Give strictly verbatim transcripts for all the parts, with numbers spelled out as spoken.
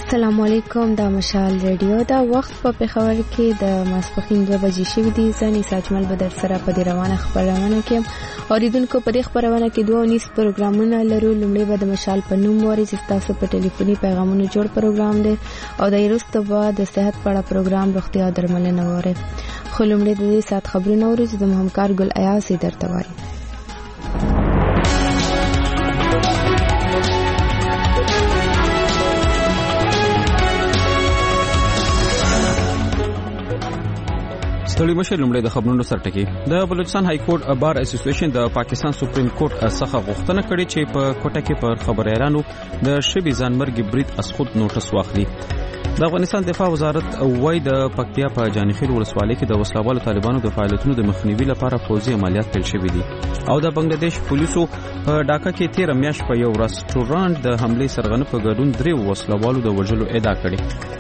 السلام علیکم. دا مشال ریډیو دا وخت په پېښور کې د ماسپښین دوه بجې شوي دي. زه نیسا اجمل به در سره په دې روانه خپرونه کې یم. اوریدونکو په دې خپرونه کې دوه نیس پروګرامونه لرو. لومړی به د مشال په نوم واري چې تاسو په ټلیفوني پیغامونو جوړ پروګرام دی او د وروسته به د صحت په اړه پروګرام روغتیا او درملنه واره. خو لومړی د دې سات خبرونه اورو چې د همکار ګل ایاز درته وایي. ستړي مشه لومړی د خبرونو سرټکی. د بلوچستان های کورټ بار اسوسییشن د پاکستان سپریم کورټ څخه غوښتنه کړې چې په کوټه کې پر خبريالانو د شبي ځانمرګي برید اسخود نوټس واخلي. د افغانستان دفاع وزارت وایي د پکتیا په جانخیل ولسوالۍ کې د وسلوالو طالبانو د فعالیتونو د مخنیوي لپاره فوزي عملیات پیل شوي دي. او د بنگلاديش پولیسو په ډاکا کې تیر میاشت په یو رستورانت د حمله سرغنه په ګډون درې وسلوالو د وژلو ادعا کړې.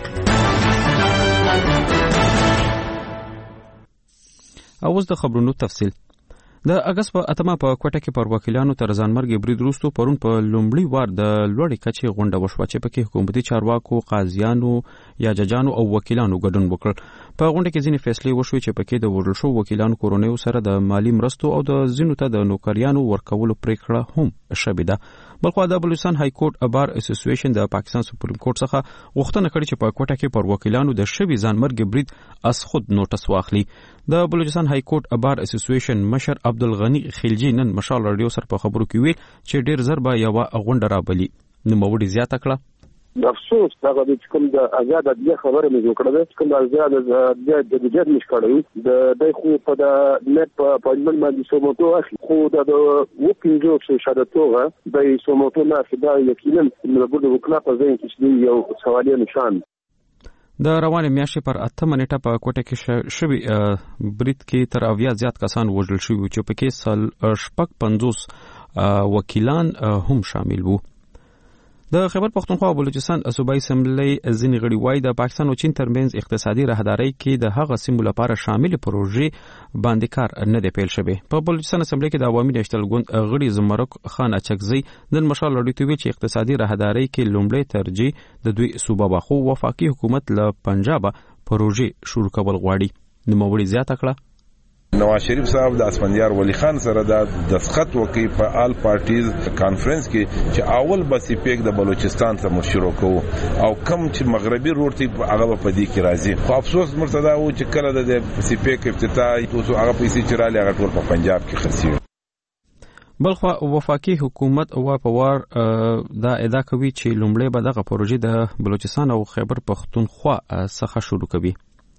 اوس د خبرونو تفصیل. د اگست په اتمه په کوټه کې پر وکیلانو تر ځانمرګي برید وروسته پرون په لومړي وار د لوړې کچې غونډه وشوه چې پکې حکومتي چارواکو، قاضیانو یا ججانو او وکیلانو ګډون وکړ. په غونډه کې ځینې فیصلې وشوې چې پکې د وژل شوو وکیلانو کورنیو سره د مالی مرستو او د ځینو ته د نوکریانو ورکولو پریکړه هم شوې ده. بلخو د بلوچستان های کورټ بار اسوسییشن د پاکستان سپریم کورټ څخه غوښتنه کړې چې په کوټه کې پر وکیلانو د شوي ځانمرګي برید اس خود نوټس واخلي. د بلوچستان های کورټ بار اسوسییشن مشر عبدالغنی خلجی نن مشال رادیو سره په خبرو کې ویل چې ډیر زر به یو غونډه رابلی. نو موړي زیاته کړه. افسوس دا د کوم د آزاد ادبیه خبره مې جوړ کړه. کوم آزاد ادبیه د جديد مشکړو د د خو په د نت په پاینمن باندې سوموتو اخلي. خو د وکیلو چې شهادتوغه د سوموتو نه فدا یقینا د بده وکلا په ځای کې یو سوالي نشان. د روانې میاشتې پر اتمه نیټه په کوټه کې شوي برید کې تر اویا زیات کسان وژل شوي چې پکې سل شپږ پنځوس وکیلان هم شامل وو. د خیبر پختونخوا او بلوچستان صوبایي اسمبلی ځینې غړي وایي د پاکستان او چین ترمنځ اقتصادي راهدارۍ کې د هغه سیمو لپاره شامل پروژې باندې کار نه دی پیل شوی. په بلوچستان اسمبلی کې د عوامي نشتل ګوند غړي زمرک خان اچکزی د مشال لړۍ توی چې اقتصادي راهدارۍ کې لومړی ترجیح د دوی صوبه واخو وفاقي حکومت له پنجاب پروژې شروع کول غواړي. نو موړي زیاته کړه. نواز شریف صاحب د اسفندیار ولی خان سره د دسخط وکي په آل پارټیز کانفرنس کې چې اول بسې پیک د بلوچستان ته مشروع کوو او کم چې مغربي روټي هغه په دې کې راځي. خو افسوس مرتضی و چې کله د بسې پیک افتتاح توسو هغه پیسې چې را لغه ټول په پنجاب کې خرڅي. بلخو وفاقي حکومت او په وار دا ادعا کوي چې لومړی به دغه پروژې د بلوچستان او خیبر پختونخوا څخه شروع کوي.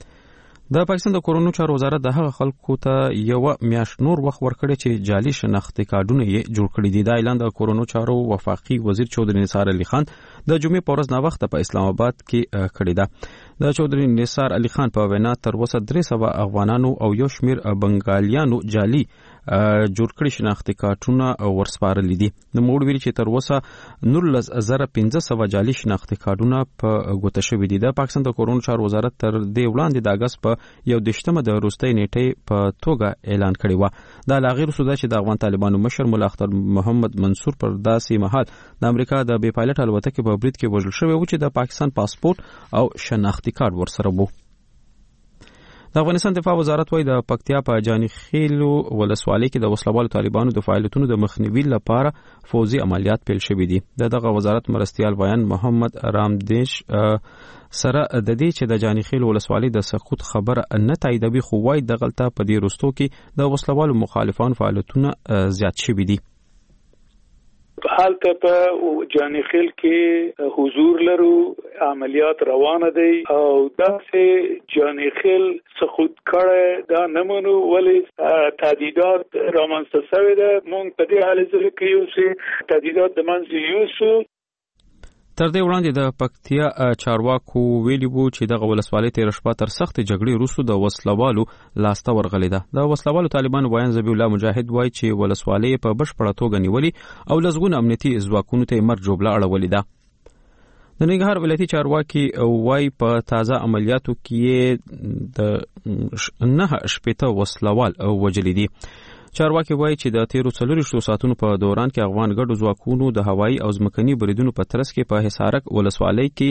د پاکستان د کورونو چارو وزارت د هغه خلکو ته یو میاشت نور وخت ورکړی چې جعلي شناختي کارډونه یې جوړ کړي دي. دا اعلان د کورونو چارو وفاقي وزیر چودري نثار علي خان د جمعې په ورځ نا وخت په اسلام آباد کې کړی ده. د چودري نثار علي خان په وینا تر اوسه درې سوه افغانانو او یو شمیر بنگالیانو جعلي جوړ کړي شناختي کارتونه ورسپارل دي. نو موږ ویل چې تر اوسه نولس زره پنځه سوه جعلي شناختي کارتونه په ګوته شوي دي. د پاکستان د کورونو چارو وزارت تر دې وړاندې د اگست په یو دشتمه د روستۍ نیټې په توګه اعلان کړی و. دا لاغیر سودا چې د افغان طالبانو مشر مولا اختر محمد منصور پر داسې مهال د امریکا د بې پایلټ الوتکې په برید کې وژل شوی و چې د پاکستان پاسپورت او شناختي کارت ورسره وو. د افغانستان دفاع وزارت وايي د پکتیا په جانخیل ولسوالۍ کې د وسلوالو طالبانو د فعالیتونو د مخنیوي لپاره فوزي عملیات پیل شوي دي. دغه وزارت مرستیال بیان محمد رامدیش سره د دې چې د جانخیل ولسوالۍ د سقوط خبره نه تاییدوي، خو وايي دغلته په دې رستو کې د وسلوالو مخالفان فعالیتونه زیات شوي دي. حالته په جانخیل کې حضور لرو، عملیات روانه دي او داسې جانخیل سقوط کړه دا نمونو ولی تهدیدات رامنځته شوی ده. مونږ په دې حال کې یو چې تهدیدات د منځ یوسو. تر دې وړاندې د پکتیا چارواکو ویلي وو چې دغه ولسوالۍ تیر شپه تر سخت جګړې وروسته د وسلوالو لاسته ورغلې ده. د وسلوالو طالبانو بیان ذبیح الله مجاهد وایي چې ولسوالۍ په بشپړه توګه نیولې او لزغونه امنیتي ځواکونو ته مرګ جوړه اړولې ده. د ننګرهار ولایتي چارواکي وایي په تازه عملیاتو کې د نه شپېته وسلوال وژلي دي. چارواکي وایي چې د تیرو څلورویشتو ساعتونو په دوران کې افغان ګډو ځواکونو د هوایي او ځمکني بریدونو په ترڅ کې په حصارک ولسوالۍ کې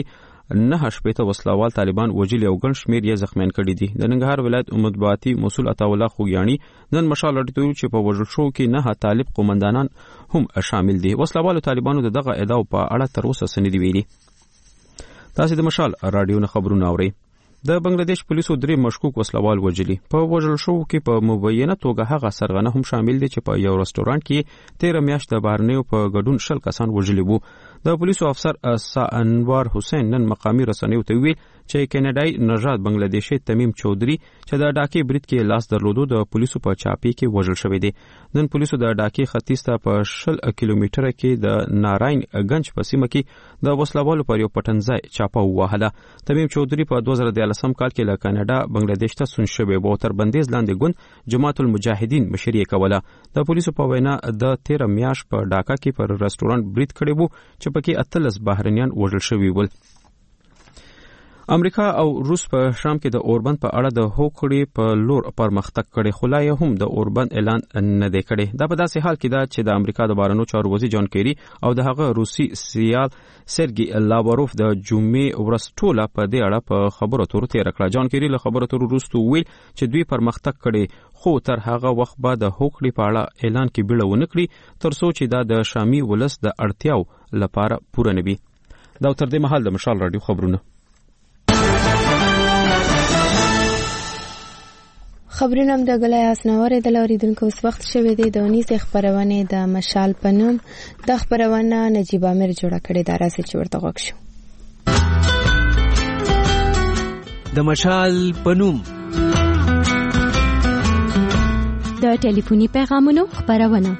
نه شپېته وسلوال طالبان وجل او ګڼ شمېر یې زخمیان کړي دي. د ننګرهار ولایت مطبوعاتي مسؤل عطاالله خوګیاڼي نن مشال راډیو چې په وژل شو کې نه طالب قومندانان هم شامل دي. وسلوالو طالبانو دغه ادعا په اړه تر اوسه څه نه دي ویلي. تاسو د مشال راډیو نه خبرونه اورئ. د بنگلاديش پولیسو درې مشکوک وسلوال وجلي. په وژل شو کې په مبینه توګه هغه سرغنه هم شامل دي چې په یو رستورانت کې تیر میاشت د بهرنیو په ګډون شل کسان وژلي وو. د پولیسو افسر سا انوار حسین نن مقامی رسنیو ته ویل چې کینیډای نژاد بنگلاديشي تمیم چودري چې د ډاکي برید کې لاس درلودو د پولیسو په چاپی کې وژل شوی دی. نن پولیسو د ډاکي ختیځ ته په شل کیلومتره کې د ناراین گنج په سیمه کې د وسلوالو پر یو پټنځای چاپه وهله. تمیم چودري په دوه زره دیارلسم کال کې له کاناډا بنگلاديش ته سون شوی و تر بندیز لاندې ګوند جماعت المجاهدین مشري کوله. د پولیسو په وینا د تیر میاشت په ډاکا کې پر رستورانت برید کړی وو چې پکې اتلس بهرنیان وژل شوي ول. امریکا او روس په شام کې د اوربند په اړه د هوکړې په لور پرمختګ کړي، خو لا هم د اوربند اعلان نه دی کړی. دا په داسې حال کې ده چې د امریکا د بهرنیو چارو وزیر جان کیری او د هغه روسي سیال سرګي لاواروف د جمعې ورځ ټوله په دې اړه په خبرو اترو تیر کړه. جان کیری له خبرو اترو وروسته ویل چې دوی پرمختګ کړي، خو تر هغه وخت به د هوکړې په اړه اعلان کې بیړه ونه کړي تر څو چې دا د شامي ولس د اړتیاو لپاره پوره نه وي. دا تر دې مهال د مشال راډیو خبرونه. خبرونه هم د غلای اسنوره د لوریدونکو اوس وخت شوه دی د ونیس خبرونه د مشال پنوم د خبرونه نجیب امیر جوړه کړې دا راځي چې ورته غوښ شو. د مشال پنوم د ټلیفوني پیغامونو خبرونه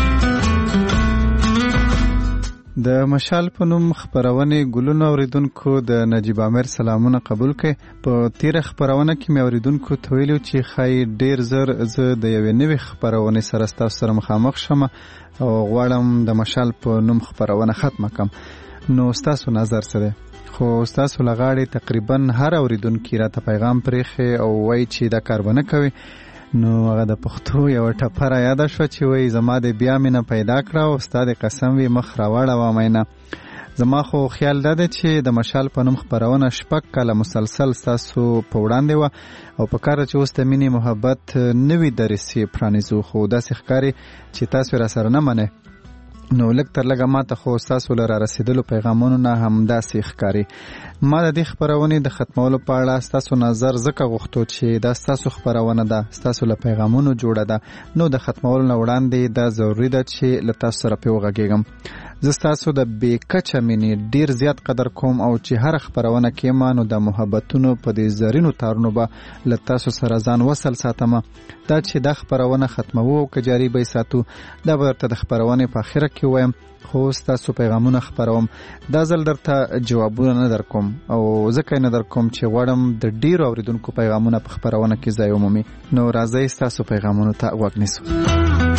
د مشال په نوم خبرونه ګلونو اوریدونکو د نجیب امیر سلامونه قبول کړي. په تیر خبرونه کې مې اوریدونکو ته ویلو چې خای ډیر زر زه د یوې نوې خبرونه سره تاسو سره مخامخ شم او غواړم د مشال په نوم خبرونه ختمه کم. نو تاسو نظر سره خو تاسو لغاړي تقریبا هر اوریدونکو راته پیغام پرېخي او وایي چې دا کار ونه کوي. نو هغه د پښتو یو ټپره یاد شو چې وای زما د بیا مینه پیدا کړه او استاد قسم وی مخ راوړه و مینه. زما خو خیال ده چې د مشال په نوم خبرونه شپږ کاله مسلسل تاسو په وړاندې و او په کار چې اوس د مینې محبت نوې درسي پرانیزو، خو داسې ښکاري چې تاسو را سره نه منئ. نو لږ تر لږه ماته خو ستاسو له را رسېدلو پیغامونو نه همداسې ښکاري. ما د دې خپرونې د ختمولو په اړه ستاسو نظر ځکه غوښتو چې دا ستاسو خپرونه ده، ستاسو له پیغامونو جوړه ده، نو د ختمولو نه وړاندې دا ضروري ده چې له تاسو سره پرې وغږېږم. زه ستاسو د بې کچه مینې ډېر زیات قدر کوم او چې هره خپرونه کې ما نو د محبتونو په دې زرینو تارونو به له تاسو سره ځان وصل ساتم. دا چې دا خپرونه ختموو او که جاري به یې ساتو دا به درته د خپرونې په اخره کې وایم، خو ستاسو پیغامونه خپروم. دا ځل درته جوابونه نه در کوم او ځکه یې نه در کوم چې غواړم د ډېرو اورېدونکو پیغامونه په خپرونه کې ځای ومومي. نو راځئ ستاسو پیغامونو ته غوږ نیسو.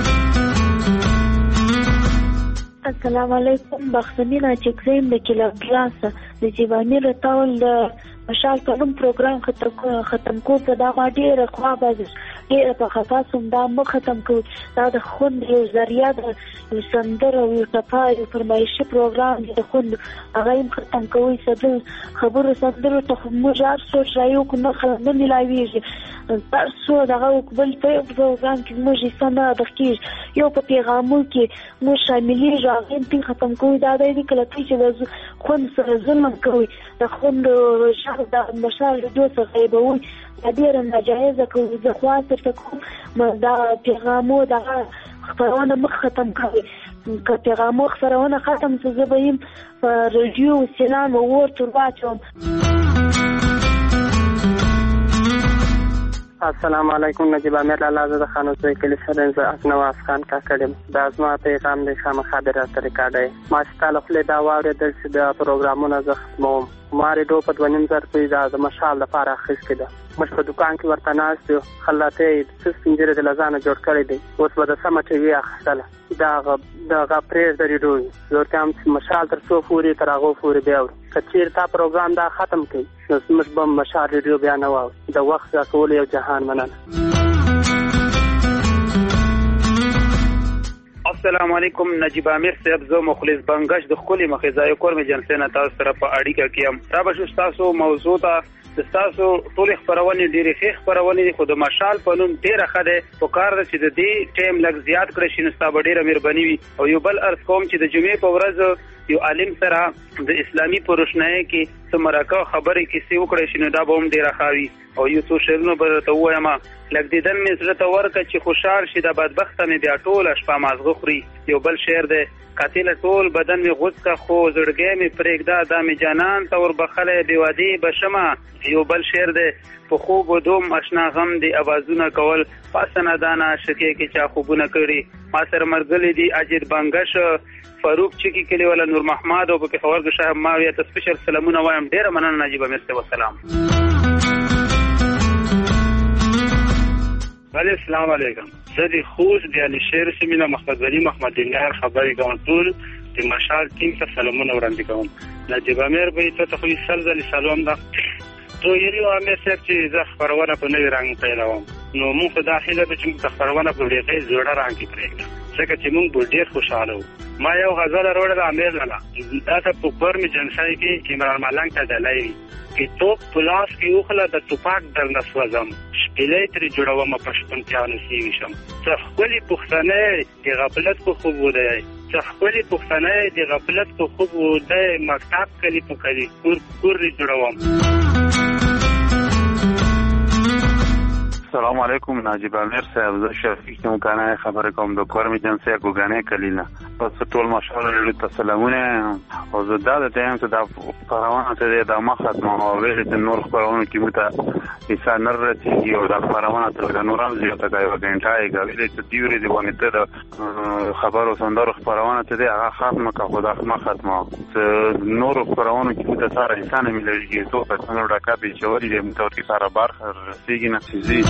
السلام علیکم. بخښنه چې زم د کلا کلاس د جیوانی رتاول د مشال په نوم پروګرام ختم ختم کو په دا ډیره خوا به ډیره په خاصم دا مخ ختم کو. دا د خوند یو ذریعہ د سندر او صفا یو فرمایشي پروګرام د خوند هغه ختم کوي. سبل خبرو سندرو ته مجار سو شایو کو نه خلک نه ملایويږي تاسو دغه قبل په پروګرام کې موږ سم د کیږي یو په پیغامو کې مو شاملي راغین په ختم کوي. دا د دې کله چې د خوند سره ظلم کوي د خوند شخص د مشال د دوه غیبوي د ډیر ناجایزه کوي. د خواص ته کوم دا پیغامو د خبرونه مخ ختم کوي. که پیغامو خبرونه ختم څه زبیم رادیو سلام او ورته واچوم. السلام علیکم. نجیب امیر لاله زه د خانوزوی کلی سرنز نواز خان کاکړم. دا زما پیغام دی خامخا د راته ریکارډی ما چې تاله خولې دا واورېدل چې د پروګرامونه زه ختموم. ما ریډیو په دوه نیم زر روپۍ دا د مشال لپاره اخیستې ده. موږ په دوکان کې ورته ناست یو خلاته یې څه سپین ږیرې د له ځانه جوړ کړی دی. اوس به د سمه ټي وي اخیستله د هغه پرېږده ریډیو وي. زه ورته وایم چې مشال تر څو پورې تر هغو پورې بیا وړو. که چېرې تا پروګرام دا ختم کړي نو موږ به مشال ریډیو بیا نه واورو. د وخت راکولو یو جهان مننه. السلام علیکم. نجیب امیر صاحب، زه مخلص بنگش د خولي مخزای کورم جلسه نه تاسو سره په اړیکه کې ام. را به تاسو موضوع ته تاسو ټول خبرونه ډېرې ښه خبرونه خو د مشال په نوم ډېره خده په کار چې د دې ټیم لګ زیات کړی شي نو ستاسو ډېره مهرباني وي. او یو بل ارز کوم چې د جمعې په ورځ یو عالم سره د اسلامي پروشنۍ کې سمراکه خبرې کې سی وکړې شي نو دا به هم ډېره خاوي. او یو څو شرونو به ته وایم لکه دیدن مې زړه ته ورکه چې خوشحال شي د بدبخت مې بیا ټول شپه مازغه خوري. یو بل شعر دی قاتل ټول بدن می غوڅ کا خو زړګې می پرېږدا د می جانان تور بخله دی وادي بشما. یو بل شعر دی په خوب دوم آشنا غم دی اوازونه کول پاسنه دانا شکه کې چا خوبونه کړی. ما سره مرګلې دی اجر بنگش فاروق چکی کلی ولا نور محمد او په خبر د شاه ماویه ته سپیشل سلامونه وایم. ډیره مننه نجیب امیر صاحب. والسلام. وعلیکم السلام علیکم. زه د خوست د علي شیر سیمینه محمد ولی محمد الله خبرې کوم. ټول د مشال ټیم ته سلامونه وړاندې کوم. نجیب امیر به ته خو سل ځله سلام ده. تو یری و امیر صاحب چې زه خبرونه په نوې رنګ پیلوم نو موږ په داخله به چې خبرونه په ډېرې زوړه رنګ کې پرېږدو ځکه چې موږ ډېر خوشاله وو. ما یو غزل وروړل امیر لاله دا ته په پر می جنسای کې عمران ملنګ ته دلای کې توپ پلاس کې اوخله د توپاک در نسوځم شپېلې ترې جوړوم پښتونتیا نصیب شم. څه خپلې پښتنې د غفلت په خوب ودی څه خپلې پښتنې د غفلت په خوب ودی مکتب کلی په کلی کور کور جوړوم. السلام علیکم. نجیب امیر صاحب، زه شفیق مکانه خبرې کوم د کورم جنسه ګوګانې کلینا. پس ټول ماشاءالله له تسلمونه او زه دا د ټیم ته د پروانه ته د مخات ما ویل د نور پروانه کې مته انسان نرتي او د پروانه ته د نور امزي ته دا یو غنټه یې غوړې ته دیوري دی باندې ته خبرو سندرو پروانه ته د هغه ختمه کا خدا ما ختمه نور پروانه کې د ساره انسان ملګری ته په څنګه ډکا به چوري د متور کې ساره بار رسیږي نه سيزي.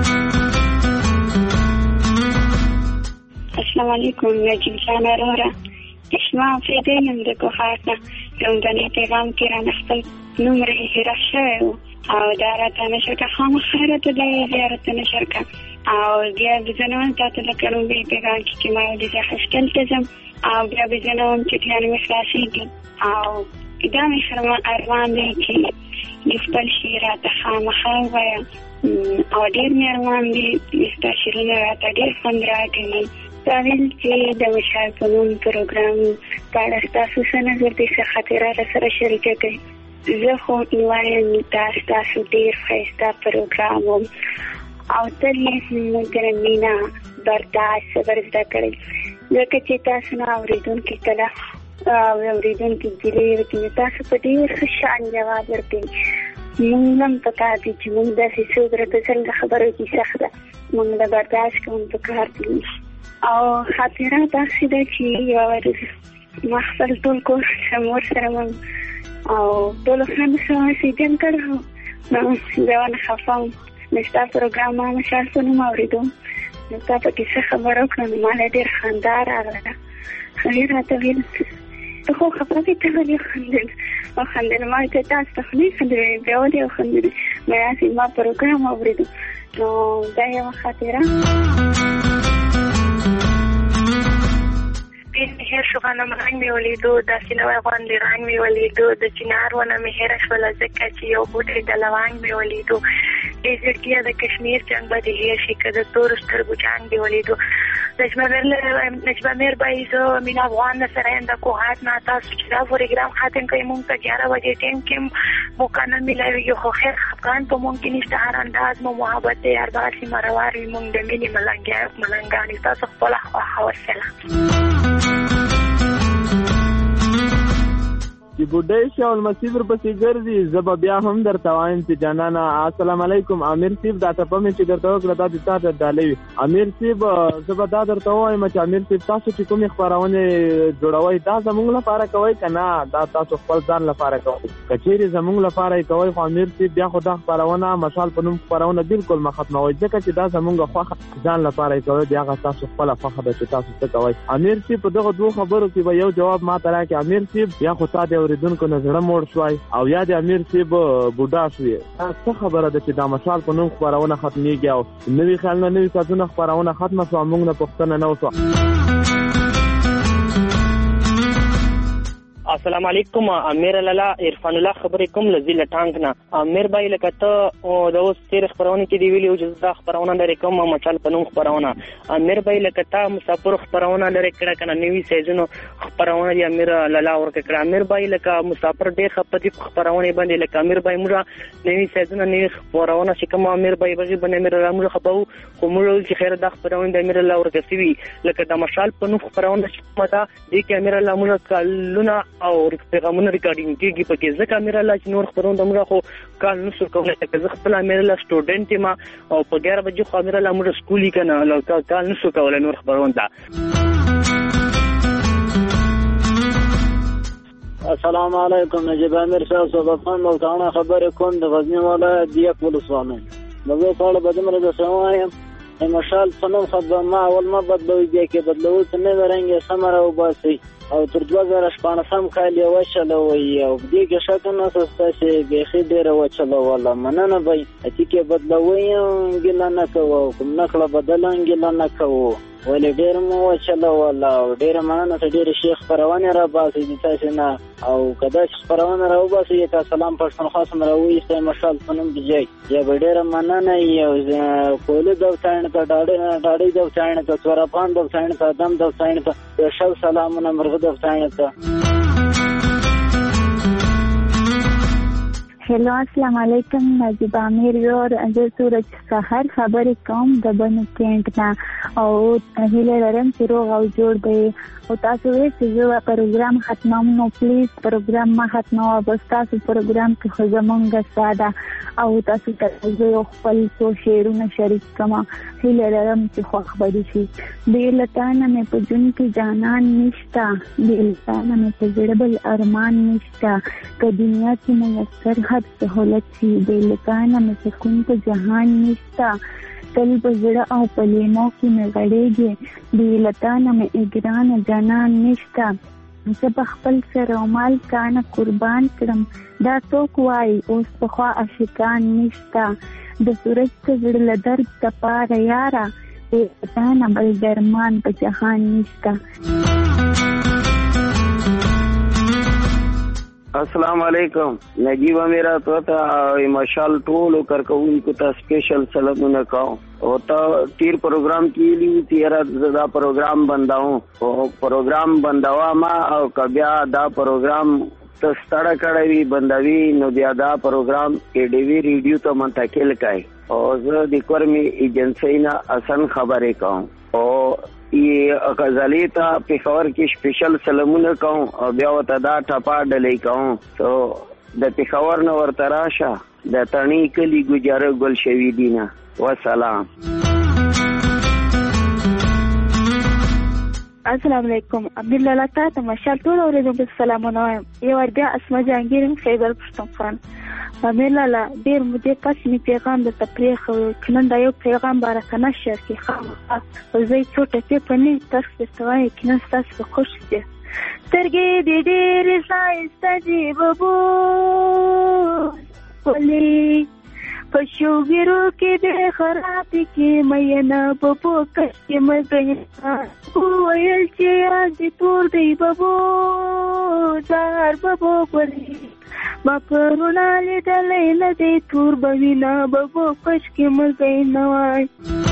السلام علیکم. نجیب جان ارورا اسمع فیدینم د کوخاتنا لوندنی پیغام کې را نخل نمره هیره شوی او دا راته نشر که خامخره ته د زیارت نشر که او بیا بزنوم تا ته لکه لومبی پیغام کې چې ما یو دیزه خشکل تزم او بیا بزنوم چې تیانو مخلاصیږي او دا مې ارمان دی چې د خپل شي راته خامخه وایم او ډېر مې ارمان دی ستا شعرونه راته ډېر خوند راکوي. ساحل چې د مشال په نوم پروګرام په اړه ستاسو څه نظر دی، څه خاطره راسره شریکه کړئ. زه خو وایم دا ستاسو ډېر ښایسته پروګرام و او تل یې زموږ مینا برداشت صبر زده کړئ ځکه چې تاسو نه اورېدونکي کله اورېدونکي ګیلې وکړي تاسو په ډېر ښه شان جواب ورکوي. موږ هم پکار دي چې موږ داسې څوک راته تل د خبرو کې سخت ده موږ د برداشت کوم پکار دي. او خاطره داسې ده چې یوه ورځ ما خپل ټول کور مور سره وم او ټولو خویندو سره مې سیدن کړی و نو زه ونه خفه وم نو ستا پروګرام ما مشال په نوم اورېدو نو تا پکې څه خبره وکړه نو ما له ډېر خندا راغله. هغې راته ویل ته خو خفه وې ته ولې وخندل وخندل ما ته تاسو ته خو نه خندلې بیا ولې وخندلې ما داسې ما پروګرام اورېدو نو دا یوه خاطره. مهر شو غنم رنګ مې ولیدو داسې نوی غوندې رنګ مې ولیدو د چنار ونه مې هېره شوله ځکه چې یو بوټی د لونګ مې ولیدو ای زړګیه د کشمیر جنګ به دې هېر شي که د تورو سترګو جنګ دې ولیدو. نجیب امیر بھائی زه مینا افغان نه سره یم د کوهات نه تاسو چې دا پروګرام ختم کوئ مونږ ته ګیاره بجې ټایم کې موقع نه میلاویږي خو خیر خفګان په مونږ کې نشته هر انداز مو محبت دی هر داسې مروار وي مونږ د مینې ملنګانې تاسو خپله خواښه وسلام. چې بوډۍ شي او لمسي ورپسې ګرځي زه به بیا هم درته وایم چې جانانه السلام علیکم. امیر صاحب دا ټپه مې چې درته وکړه دا د تا ته ډالۍ وي. امیر صاحب زه به دا درته ووایم چې امیر صاحب تاسو چې کومې خپرونې جوړوئ دا زموږ لپاره کوئ که نه دا تاسو خپل ځان لپاره کوئ. که چیرې زموږ لپاره یې کوئ خو امیر صاحب بیا خو دا خپرونه مشال په نوم خپرونه بلکل مه ختموئ ځکه چې دا زموږ خوښه ځان لپاره یې کوئ بیا هغه تاسو خپله خوښه ده چې تاسو څه کوئ. امیر صاحب په دغه دوو خبرو کې به یو جواب ما ته راکړي. امیر صاحب یا خو تا د اورېدونکو نه زړه موړ شوی او یا د امیر صاحب بوډا شوی دا څه خبره ده چې دا مشال په نوم خپرونه ختمېږي او نوي خیالونه نوي کارونه خپرونه ختمه شوه موږ نه پوښتنه نه وشوه. السلام علیکم امیر لالا عرفان الله خبرې کوم لذیل ټانک نه. امیر بای لکه ته د اوس تیر خبرونه کې دی ویلو چې دا خبرونه لري کوم مچال په نوم خبرونه. امیر بای لکه ته مسافر خبرونه لري کړه کنه نوی سیزونو خبرونه دی امیر لالا ورکه کړه. امیر بای لکه مسافر ډېر خپدي خبرونه باندې لکه امیر بای موږ نوی سیزونو نوی خبرونه چې کوم امیر بای بغي باندې امیر لالا موږ خبرو خو موږ چې خیر دا خبرونه د امیر لالا ورکه سی لکه د مشال په نوم خبرونه چې متا د کې امیر لالا موږ کلونه او پیغامونه ریکارډینګ کیږي پکې ځکه امیر الله چې نور خبرونه موږ خو کال نو سر کوله چې زه خپل امیر الله سټوډنټ ما او په ګیر بجو خو امیر الله موږ سکولي کنه لو کال نو سر کوله نور خبرونه دا. السلام علیکم نجیب امیر صاحب صدفان ملتانه خبر کوم د غزنی ولایت دی خپل سوامه نو په اړه بدمره د سوایم مشال فنون خدمت ما اول ما بدلوي دی کې بدلول څنګه ورنګ سمره او باسي او تر دوه زره شپاړسم کال یې وچلوي او دې کې شته نه سسته چې بيخي ډېر وچلو ولا مننه به چې کې بدلوي ګل نه کوو کوم نکړه بدلان ګل نه کوو ولې ډېر مو وچلو ولا ډېر مننه چې ډېر شیخ پروانه را باسي د تاسو نه او کدا چې پروانه را وباسي تاسو سلام پښتون خاص مروي سه مشال فنون بجای یا ډېر مننه یو کول د ځان ته ډاډه ډاډه د ځان ته تورپان د ځان ته دم د ځان ته شل سلامونه مرغ हेलो अस्सलाम वालेकुम नजीब आमिर और अजय सूरज सहर खबर कम د بنو کېنټ نه او هیله لرم چې روغ او جوړ دی او تاسو یې چې پروګرام ختموم نو پلیز پروګرام ما ختمو بس تاسو پروګرام کې خو زمونږ ساده او تاسو ته یو خپل څو شعرونه شریک کما هیله لرم چې خو خبرې شي د لتانه مې په جون کې جانان نشتا د لتانه مې په زړه بل ارمان نشتا که دنیا کې میسر هر سہولت شي د لتانه مې سکون په جهان نشتا تل بزړه او پلیمو کې مې غړېږي د لتانه مې اګران جانان نشتا زه په خپل سر او مال کانه قربان کړم دا څوک وایي اوس پخوا عاشقان نشتا د سورج ته زړه له درد تپاره یاره د لتانه بل درمان په جهان نشتا. السلام علیکم نجیب میرا تو تا مشال ټولو کارکونکو ته سپیشل سلامونه کوم او تا تیر پروگرام کی لی تیرا دا پروگرام بنداؤں او پروگرام بنداوا ما او کبیا دا پروگرام تستړه کړی بندوي نو بیا دا پروگرام ای ډی وی ریډیو ته منتقل کای او زه د کورمی ایجنسی نه اسن خبرې کوم او یہ غزالی تا پېښور کې سپیشل سلامونه کوم او بیا وته دا ټپا ډلې کوم تو د پېښور نو ورته راشه د تڼي کلی ګجاره ګل شوی دینا والسلام. السلام علیکم عبدالله لاتا ته مشال ټول اوریدونکو سلامونه وایم. یو ور بیا اسماء جهانگیر خیبر پښتونخوا. امیر لالا ډیر مودې پس می پیغام د تفریح کنن دا یو پیغام بارکنه شر کی خام او زه څوټه په پنی تاسو ستوای کنه تاسو خوش دي ترګې دې ډېر سایسته دی بابو ولې پښوګرو کې به خراب کې مې نه بابو کښې مې ویل چې دې تور دی بابو زار بابو ولې ما پرونا لیدلې نه دی تور بوینا بابو کښې مې نه وای.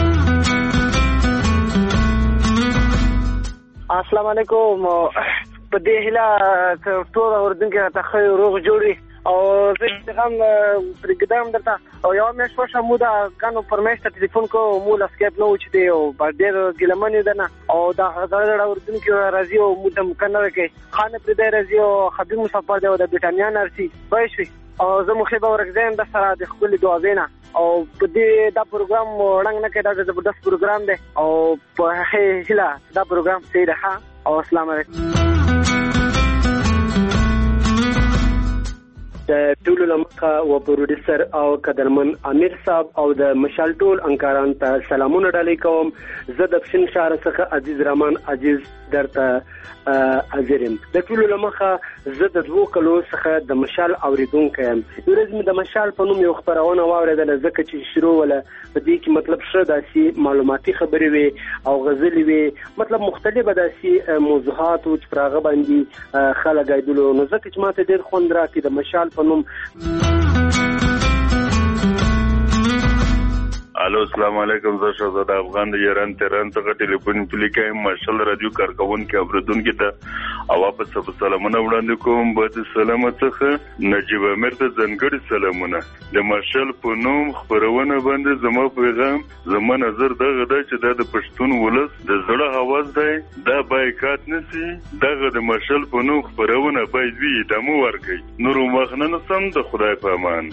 السلام علیکم په دې هله ټول اوردونکو ته خیر روغ جوړي او زه هم پرګدام درته او یو مې شپه مودا کانو پرمېشته ټلیفون کو مول اسکیپ نو چې دی او ډېر ګلمنې ده نه او دا غزړ اوردونکو راځي او مودم کنه کې خان پر دې راځي او حبیب مصطفی دی او د بریټانیا نرسي پښوی او زه مخبه ورګزم د سره د خپل دعاوینه او په دې دا پروګرام وړاندې نه کېدا د زبردست پروګرام دی او په هله دا پروګرام سي ده او السلام علیکم. د ټولو لمخه و پروډوسر او قدرمن امیر صاحب او د مشال ټول انکاران ته سلامونه ډالۍ کوم. زه د پښین شهر څخه عزیز رحمان عزیز درته حاضرم. د ټولو لمخه زه د دوه کلو څخه د مشال اوریدونکو یم. ورځ مې د مشال په نوم یو خبرونه واوریدله ځکه چې شروع ولا په دې کې مطلب ښه داسي معلوماتي خبرې وي او غزلې وي، مطلب مختلفه داسي موضوعات او چې پراغه باندې خلک غیدلو، نو ځکه چې ماته ډېر خوند راکړي د مشال په نوم. الو السلام علیکم، زه شهزاده افغان د ایران تهران څخه ټلیفون پلیکای ماشال رادیو کارکونکو اوریدونکو ته او واپس سلامونه وړاندې کوم. بعد سلام څخه نجیب امیر ته ځنګړي سلامونه. د ماشال په نوم خبرونه باندې زما پیغام زما نظر دغه دی چې دا د پښتون ولس د زړه आवाज دی، دا بایکاټ نسی، دغه د ماشال په نوم خبرونه باید وي دمو ورکي. نور مخنن سم د خدای په امان.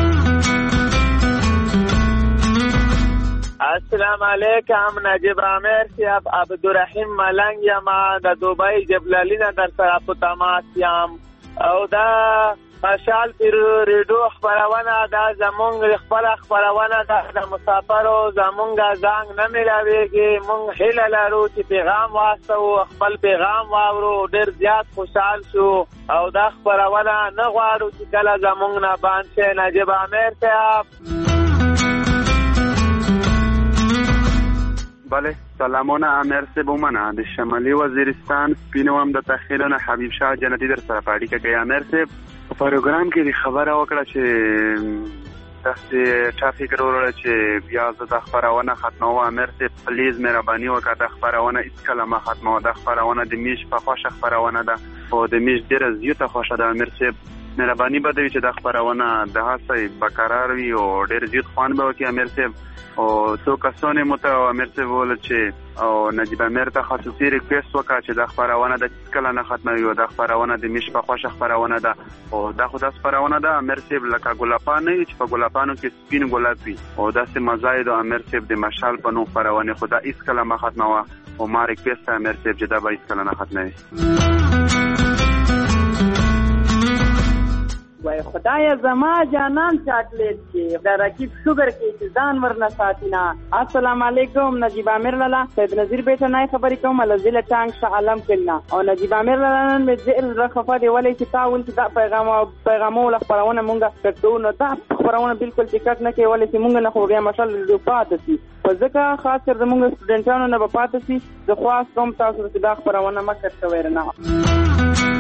السلام علیکم، نجیب عامر صاحب، عبدالرحیم ملنگ یم د دوبۍ جبلالینا در سره په تماس یم او دا مشال پر ریډیو خبرونه دا زمونږ خپل خبرونه دا د مسافرو زمونږ زنګ نه ملاويږي. مونږ هیله لرو چې پیغام واستو، خپل پیغام واورو، ډیر زیات خوشحال شو او دا خبرونه نه غواړو چې کله زمونږ نه باندې شي. نجیب عامر صاحب بله سلامونه امیر صاحب ومنه د شمالي وزیرستان سپینوم د تخیلونه حبیب شاه جنتی در سره پاړی کې امیر صاحب په پروګرام کې خبره وکړه چې تاسو چا فکر ورول چې بیا د خبرونه ختمو. امیر صاحب پلیز مهرباني وکړه د خبرونه هیڅ کلمه ختمو. د خبرونه د میش په خوښه خبرونه ده او د میش ډیره زیاته خوښه ده. امیر صاحب مهرباني به دوی چې د خبرونه د هڅې برقرار وي او ډیر زیات خوان به وکړي. امیر صاحب او څو کسانې مو ته امیر صاحب وویل چې او نجیب امیر ته خصوصي ریکویسټ وکړه چې د خبرونه د کله نه ختموي او د خبرونه د میش په خوښه خبرونه ده او دا خو د خبرونه ده. امیر صاحب لکه ګلپان نه چې په ګلپانو کې سپین ګلاب وي او داسې مزه د امیر صاحب د مشال په نوم خبرونه خو دا هیڅ کله نه ختموه او ما ریکویسټ امیر صاحب چې دا به هیڅ کله نه ختموي. وای خدای زما جانان چاکلیټ کې د رقیب شوګر کې چې ځان ورنه ساتینا. السلام علیکم، نجیب امیر لالا سید نذیر بیت نه خبرې کوم لزله ټانګ ش عالم کلنا او نجیب امیر لالا نن مې ذل رخفه دی ولې چې تاول چې دا پیغام او پیغامو له خبرونه مونږه کټو نو دا خبرونه بالکل ټیکټ نه کوي ولې چې مونږ نه خو بیا مشال د پات سي په ځکه خاص کر زمونږ سټوډنټانو نه په پات سي د خاص کوم تاسو چې دا خبرونه مکه کوي نه.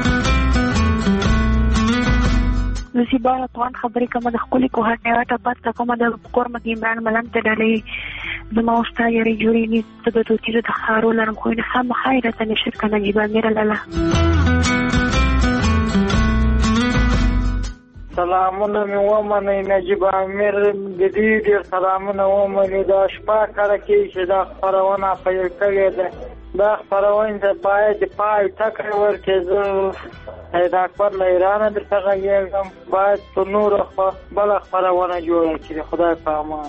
نصیبانه توان خبرې کوم د خپل کوهټ نه واټه پات کوم د کورم کې عمران ملنګ ته ډالې د موستا یری جوړی نه ته د توتیرو د خارو لرم خو نه هم خیرت نشد کنه نجیب امیر لاله. سلامونه مې ومنئ نجیب امیر د دې ډېر سلامونه ومنئ. دا شپه کله کې چې دا خپرونه پیل کړې ده دا خپرونه ته باید پای ټکر ورکړي. زه دا خبر له ایران درته غږیږم باید په نورو بله خپرونه جوړه کړي. خدای په امان.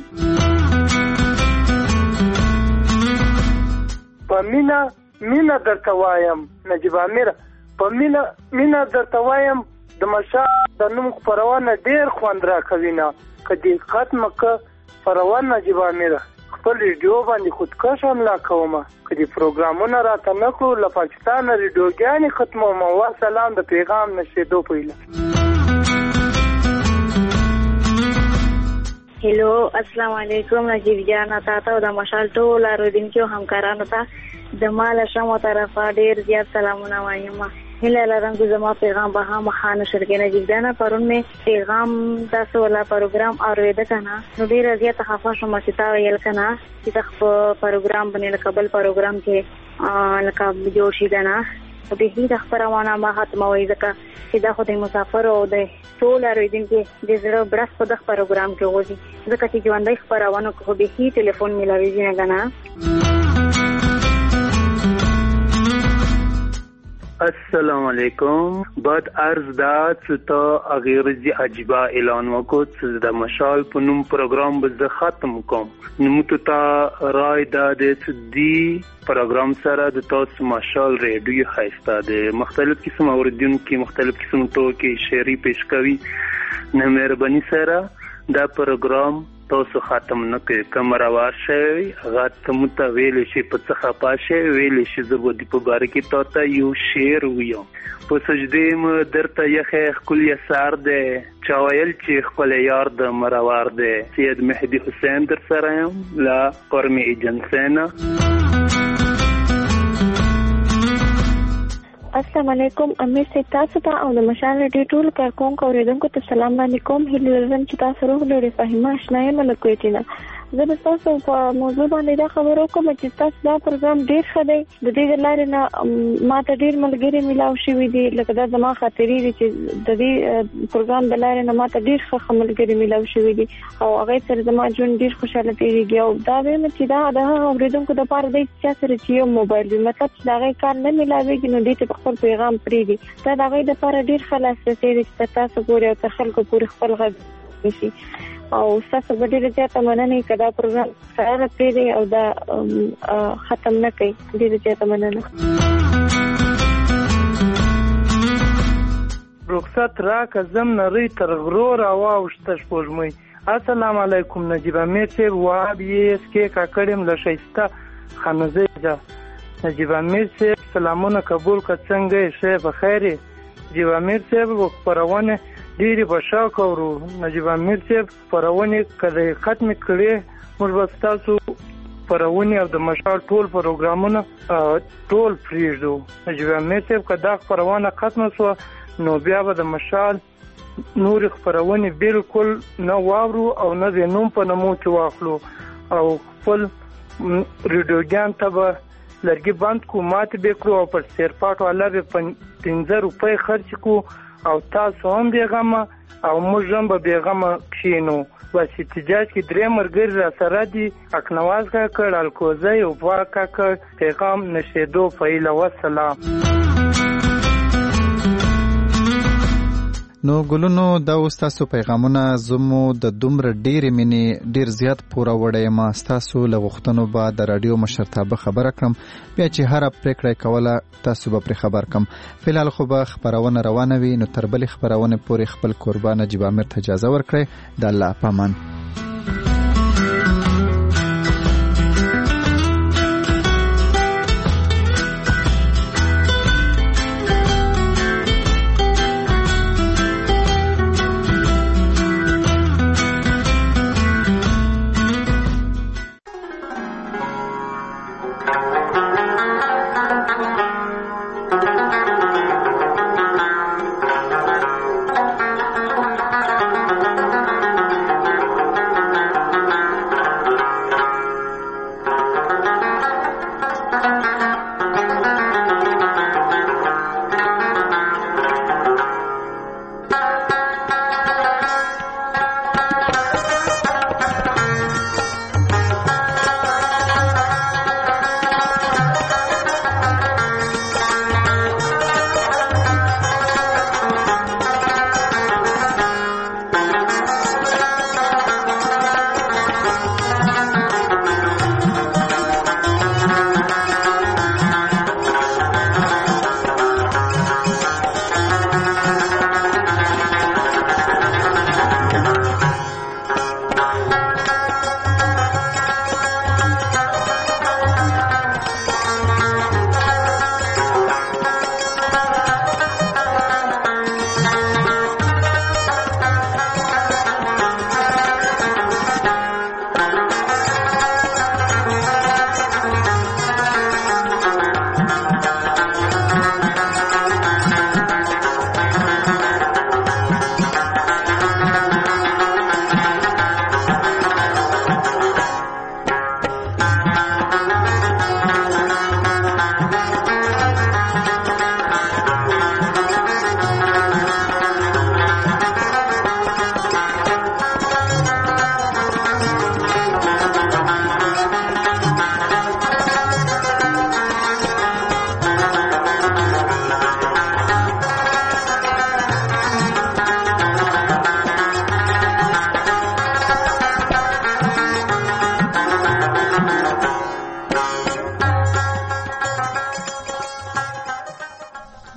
په مینه مینه درته وایم نجیب امیر، په مینه مینه درته وایم د مشال د نوم خپرونه ډېر خوند راکوي نه که دې ختمه که خپرونه نجیب امیر خپل ریډیو باندې خودکش حمله کومه که دې پروګرامونه راته نه کړو له پاکستانه ریډیوګانې ختمومه. وسلام د پیغام نشېدو پهله. هلو السلام علیکم نجیب جان تاسو او د مشال ټول اوریدونکو همکارانو ته د مال شمو طرفه ډیر زیات سلامونه وایم. هله لرم چې زما پیغام به هم خانه شرکت نجیب جان پرون مې پیغام تاسو ولا پروګرام اوریده کنه نو ډیر زیات خفه شوم چې تا ویل کنه چې تاسو پروګرام باندې لکبل پروګرام کې لکه جوړ شي کنه د دې خبرونه ما ختموي ځکه چې دا خو د مسافر او د ټول اوریدونکو د زړه برس په دغه پروګرام کې وځي ځکه چې ژوندۍ خبرونه خو به هی ټلیفون ملاوي نه کنه. السلام علیکم. بعد عرض دا چې تا اغیرزی عجیبه اعلان وکړ چې د مشال په نوم پروګرام به زه ختم کوم. نو ته تا رای دا د دی پروګرام سره د تاسو مشال ریډیو خاصه د مختلف قسم اوریدونکو مختلف قسم ټوکی شعري پیش کوي. نه مهرباني سره دا پروګرام تاسو ختم نه کړئ. کوم راوار شي هغه ته متویل شي په څه خپاشه ویل شي زه د په باره کې تاسو یو شعر ویم. په سجده م درته یخ کل یسار ده چاویل چې خپل یار د مروار ده. سید مهدی حسین در سره یم لا قرم ایجنسینا. السلام علیکم. امیر سي تاسو ته او د مشال ډی ټول کارکونکو اوریدونکو ته سلام علیکم. هیله لرم چې تاسو روغ لرئ. فهمه آشنا یم له کوټینه. زه به تاسو په موضوع باندې دا خبرو کوم چې تاسو دا پروګرام ډیر ښه دی. د دې لارې نه ما ته ډیر ملګري ملاو شوي دي. لکه دا زما خاطرې دي چې د دې پروګرام د لارې نه ما ته ډیر ښه ملګري ملاو شوي دي او هغه سره زما ژوند ډیر خوشاله تیریږي. او دا وایم چې دا د هغه اوریدونکو د پاره دی چې سره چې یو موبایل وي مطلب چې دا غي کار نه ملاويږي نو دې ته خپل پیغام پریږدي. دا د هغه د پاره ډیر خلاص رسېږي چې تاسو ګورئ او خلکو پورې خپل غږ شي. او تاسو به ډیر زیاته مننه کدا پروګرام سره پریږدي او دا ختم نه کړئ. ډیر زیاته مننه. رخصت را کزم نری تر غرور او اوشته شپږمې. السلام علیکم. نجیب امیر صاحب واب یې سکه کاکړم لشيستا خنزه. نجیب امیر صاحب سلامونه قبول ک څنګه شه بخیر. نجیب امیر صاحب خبرونه ډیره بشاک اورو. نجیب امیر صاحب خبرونه کله ختم کړي موږ به تاسو خبرونه او د مشال ټول پروګرامونه ټول پریږدو. نجیب امیر صاحب کدا خبرونه ختم شو نو بیا به د مشال نور خبرونه بالکل نه واورو او نه د نوم په نومو کې واخلو او خپل ریډیوګان ته به لرګي بند کو ماته به کړو او پر سیرپاټ والا به پنځه روپۍ خرچ کو او تاسو هم بیغمه او موږ هم به بیغمه کښینو. بس احتجاج کې درې مرګر را سره دي. اکنواز کا کړ الکوزي او واکا کړ پیغام نشیدو فیل والسلام. نو ګلونو دا تاسو پیغامونه زمو د دومره ډېرې مینې ډېر زیات پوره وړی ما تاسو له غوښتنو بعد د رادیو مشرتابه خبره کړم بیا چې هر پریکړه کوله تاسو به پر خبر کم. فلحال خو به خبرونه روانه وي نو تر بلې خبرونه پورې خپل قربان نجیب امیر ته اجازه ورکړئ. د الله پامان.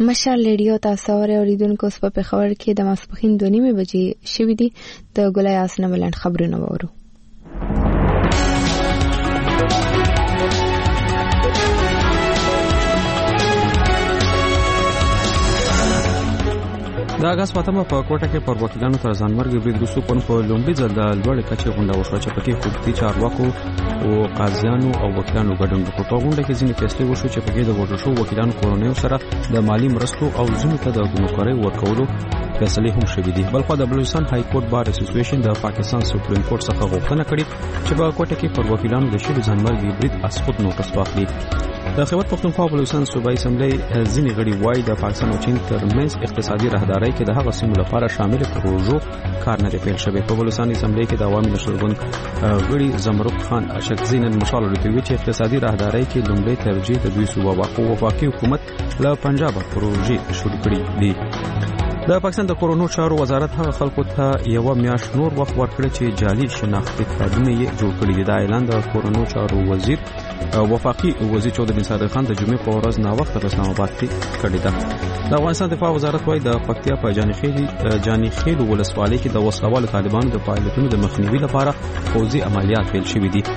مشال ریډیو تاسو اوریدونکو اوس په خبر کې د ماسپخین دوه نیمه بجې شوې دي د ګلای آسنه ملند خبرونه وورو. د اگست پاتمه په کوټه کې پر وکیلانو تر ځانمرګ برید وسو په لومړي ځل د لوړ کچې غونډه وشوه چې پکې حکومتي چارواکو او قاضیانو او وکیلانو ګډون وکړ. په غونډه کې ځینې فیصلې وشو چې پکې د وژل شو وکیلانو کورنیو سره د مالی مرستو او ځینو ته د ګمرکۍ ورکولو فیصلې هم شوې دي. بلخو د بلوچستان های کورټ بار اسوسییشن د پاکستان سپریم کورټ څخه غوښتنه کړې چې په کوټه کې پر وکیلانو د شوي ځانمرګ برید اسقط نوټس واخلي. د خیبر پختونخوا بلوچستان صوبایي اسمبلی ځینې غړي وایي د پاکستان او چین ترمنځ اقتصادي راهدارۍ کې د هغه سیمو لپاره شامل پروژو کار نه دی پیل شوی. په بلوچستان اسمبلی کې د عوامي نشرګوند غړي زمرد خان اشکزي نن مشال لري چې اقتصادي راهدارۍ کې لومړی ترجیح د دوی صوبه واقع وفاقي حکومت له پنجاب پروژې شروع کړې دي. د پاکستان د کورونو چارو وزارت هغه خلکو ته یو میاشت نور وخت ورکړي چې جعلي شناختی کارتونه یې جوړ کړي دي. دا اعلان د کورونو چارو وزیر وفاقي وزیر چودري صادق خان د جمعې په ورځ نا وخت په اسلام آباد کې کړی دی. د افغانستان دفاع وزارت وايي د پکتیا په جانخیل جانخیل ولسوالۍ کې د وسلوالو طالبانو د فعالیتونو د مخنیوي لپاره فوزي عملیات پیل شوي دي.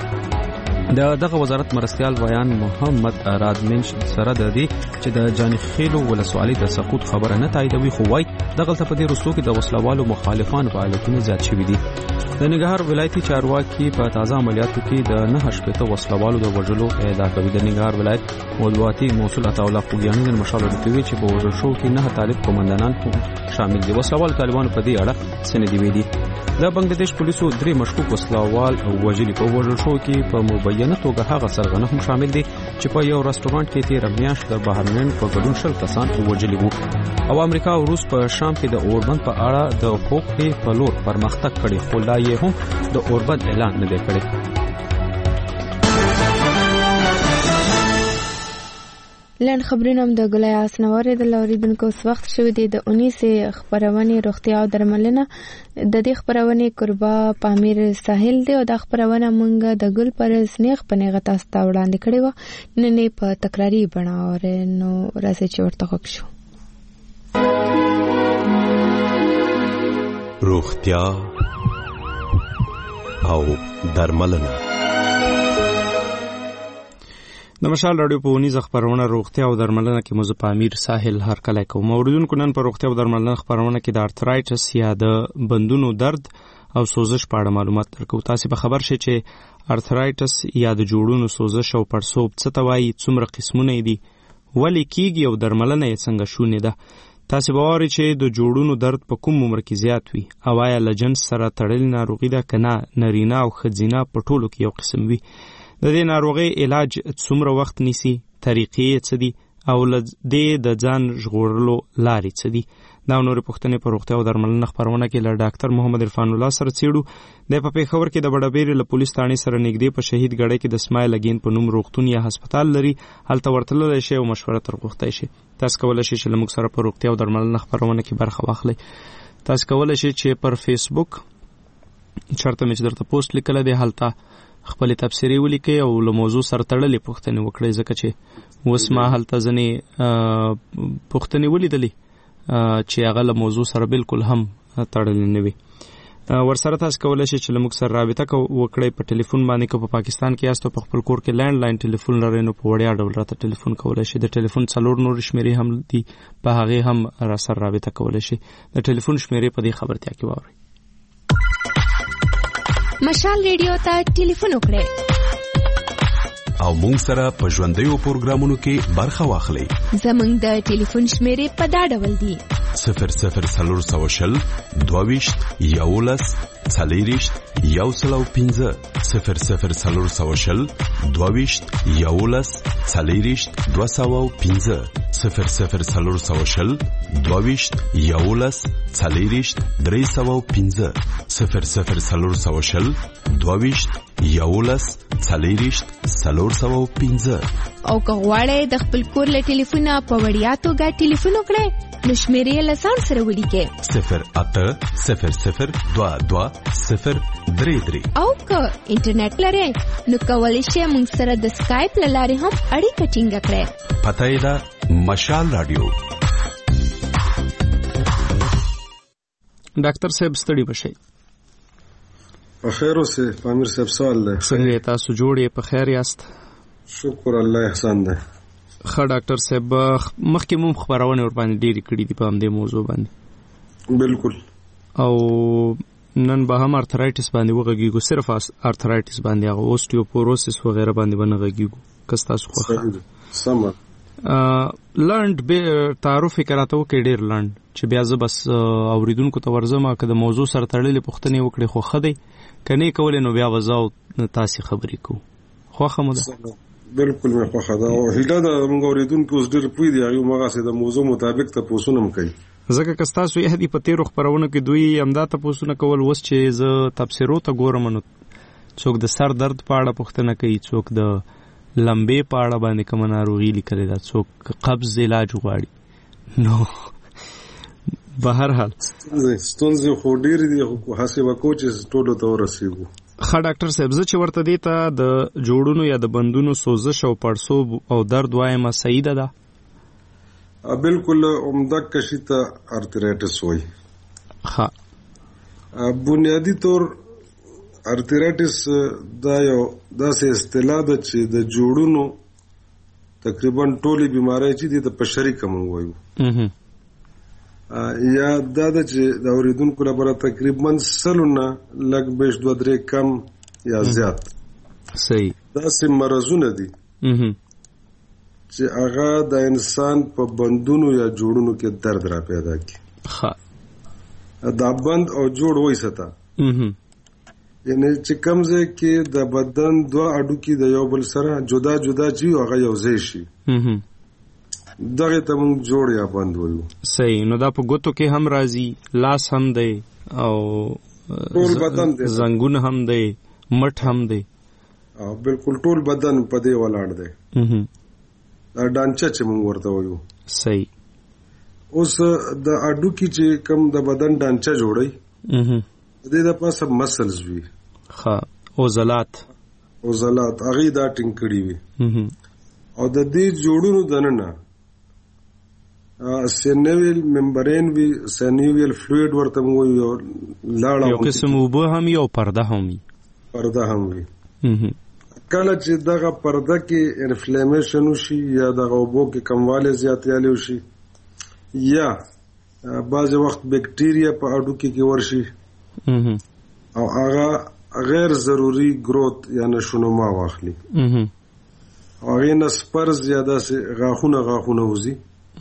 د دغه وزارت مرستيال بیان محمد رادمنش سره د دې چې د جانخیل ولسوالۍ د سقوط خبره نه تاییدوي، خو وايي دغه په دې رستو کې د وسلوالو مخالفانو فعالیتونه زیات شوي دي. د ننګرهار ولایتي چارواکي په تازه عملیاتو کې د نه شپېته وسلوالو د وژلو ادعا کوي. د ننګرهار ولایت ولواتی موصل عطاالله خوګیاني د مشال لري چې په وژل شو کې نه طالب قومندانان شامل دي. وسلوالو طالبانو په دې اړه سندې ویلي. د بنگلاديش پولیسو درې مشکوک وسلوال وژلي په وژل شو کې په مبینه توګه هغه سرغنه هم شامل دي چې په یو رستورانت کې تیر میاشت د بهرنیان په ګډون شل کسان وژلي وو. او امریکا او روس په شام کې د اوربند په اړه د حقوقي په لور پرمختګ کړي، خو لا یې هم د اوربند اعلان نه دی کړی. لن خبرونه د ګلای آسنوارې د لوریدونکو وخت شوې دي. د اونیسه خبرونه روغتیا او درملنه د دې خبرونه قربا پامیر ساحل دی او د خبرونه مونږ د ګل پر سنیغ په نیغه تاسو ته وړاندې کړې و. نن نه په تکراری بڼه اور نو راځي چې ورته خوښ شو. روغتیا او درملنه د مشال رادیو په ونیزه خبرونه روغتیا او درملنه کې موضوع پامیر ساحل هر کله کوم. اوریدونکو نن په روغتیا او درملنه خبرونه کې د ارترایټس یا د بندونو درد او سوزش په اړه معلومات درکو. تاسو به خبر شئ چې ارترایټس یا د جوړونو سوزش او پړسوب څه ته وایي، څومره قسمونه دي، ولې کیږي او درملنه یې څنګه شونې ده. تاسو به واري چې د جوړونو درد په کوم عمر کې زیات وي او آیا له جنس سره تړلې ناروغي ده که نه نارینه او ښځینه په ټولو کې یو قسم وي. د دې ناروغي علاج څومره وخت نیسي، طریقې څه دي او له دې د ځان ژغورلو لارې څه دي. دا نور پوښتنې په روغتیا او درملنه خبرونه کې له ډاکټر محمد عرفان الله سره څېړو. د په پېښور کې د بډابېرې له پولیس تانې سره نږدې په شهید ګړی کې د سمایل اګین په نوم روغتون یا هسپتال لري. هلته ورتللی شئ او مشوره تر غوښتی شئ. تاسو کولی شئ چې له موږ سره په روغتیا او درملنه خبرونه کې برخه واخلئ. تاسو کولی شئ چې پر فیسبوک چرته مې چې درته پوسټ لیکلی دی هلته خپل تفسیری ولیکي او له موضوع سره تړلې پوښتنې وکړئ، ځکه چې اوس ما هلته ځنې پوښتنې ولیدلې چې هغه له موضوع سره بالکل هم تړلې نه وي. ورسره تاسو کولی شئ چې له موږ سره رابطه وکړئ په ټلیفون باندې. که په پاکستان کې یاست او په خپل کور کې لینډ لاین ټلیفون لرئ نو په وړیا ډول راته ټلیفون کولی شئ. د ټلیفون څلور نور شمیرې هم دي، په هغې هم را سره رابطه کولی شئ. د ټلیفون شمیرې په دې خبرتیا کې واورئ. مشال ریډیو ته ټلیفون وکړئ او مونږ سره په ژوندیو پروګرامونو کې برخه واخلئ. زمونږ د ټلیفون شمیرې په دا ډول دي: صفر صفر څلور سوه شل دوه ویشت یولس څلېرویشت یو سل او پنځه صفر صفر څلور سوه شل دوه ویشت یولس څلېرویشت دوه سوه او پنځه صفر صفر څلور سوه شل دوه ویشت یولس څلېرویشت درې سوه او پنځه صفر صفر څلور سوه شل دوه ویشت یولس څلېرویشت څلور سوه او پنځه. او که غواړئ د خپل کور له ټلیفونه په وړیا توګه ټلیفون وکړئ نو شمیرې له ځان سره ولیکئ: صفر اته صفر صفر دوه دوه صفر درې درې. او که انټرنیټ لرئ نو کولی شئ موږ سره د سکایپ له لارې هم اړیکه ټینګه کړئ. پته یې ده مشال رادیو ډاکټر صاحب ستړي بشئ. په خیر اوسئ. پامیر صاحب سوال دی. څنګه تاسو جوړ یې؟ په خیر یاست؟ شکر الله احسان دی. ښه ډاکټر صاحب مخکې مو خبرونه ور باندې ډېری کړي دي په همدې موضوع باندې. بالکل. او نن به هم ارترایټس باندې وغږیږو، صرف ارترایټس باندې، هغه اوسټیوپوروسس وغیره باندې به نه غږیږو که ستاسو خوښه. سمه. لنډ به تعارف یې راته وکړئ، ډېر لنډ، چې بیا زه بس اورېدونکو ته ورځم که د موضوع سره تړلې پوښتنې وکړې خو ښه دی، که نه یې کولې نو بیا به زه او تاسې خبرې کوو. خوښه مو ده؟ بالکل مې خوښه ده او هیله ده زموږ اورېدونکي اوس ډېر پوه دي، هغوی هماغسې د موضوع مطابق تپوسونه هم کوي. ځکه که ستاسو یاد وي په تېرو خپرونو کې دوی همدا تپوسونه کول، اوس چې زه تبصرو ته ګورم نو څوک د سر درد په اړه پوښتنه کوي، څوک د لمبې په اړه باندې کومه ناروغي لیکلې ده، څوک قبض علاج غواړي. نو به هر حال ستونزې خو ډېرې دي، خو هڅې وکړو چې ټولو ته ورسېږو. ښه ډاکټر صاحب، زه چې ورته دې ته د جوړونو یا د بندونو سوزش او پړسوب او درد وایم، صحیح ده ده؟ بالکل عمده کشي ته ارترایټس وایي. ښه. بنیادی طور ارترایټس دا یو داسې اصطلاح ده چې د جوړونو تقریبا ټولې بیماری چې دي د په شریکه موږ وایو، یا دا ده چې د اورېدونکو لپاره تقریبا سلو نه لږ بیش دوه درې کم یا زیات صحیح داسې مرضونه دي چې هغه د انسان په بندونو یا جوړونو کې درد را پیدا کړي. دا بند او جوړ وایسته، یعنی چې کوم ځای کې د بدن دوه اډوکي د یو بل سره جدا جدا چې هغه یو ځای شي، دغه ته موږ جوړ یا بند وایو. صحیح. نو دا په ګوتو کې هم راځي، لاس هم دی او ټول بدن دی، زنګون هم دی، مټ هم دی. او بالکل ټول بدن په دې ولاړ دی، دا ډانچه چې موږ ورته وایو. صحیح. اوس د اډوکي چې کوم د بدن ډانچه جوړي، د دې د پاسه مسلز وي. ښه. عضلات عضلات هغه دا ټینګ کړي وي، او د دې جوړونو دننه سینویل ممبرین وي، سینویل فلوید ورته وایو، لاړه یو قسم اوبه هم یو پرده هم وي. پرده هم وي. کله چې دغه پرده کې انفلیمیشن وشي یا دغه اوبو کې کموالی زیاتوالی وشي، یا بعض وخت بیکټیریا په اډوکي کې ورشي او هغه غیر ضروري گروت یا نشونما واخلي، هغه نه سپرز یا داسې غاښونه غاښونه وځي،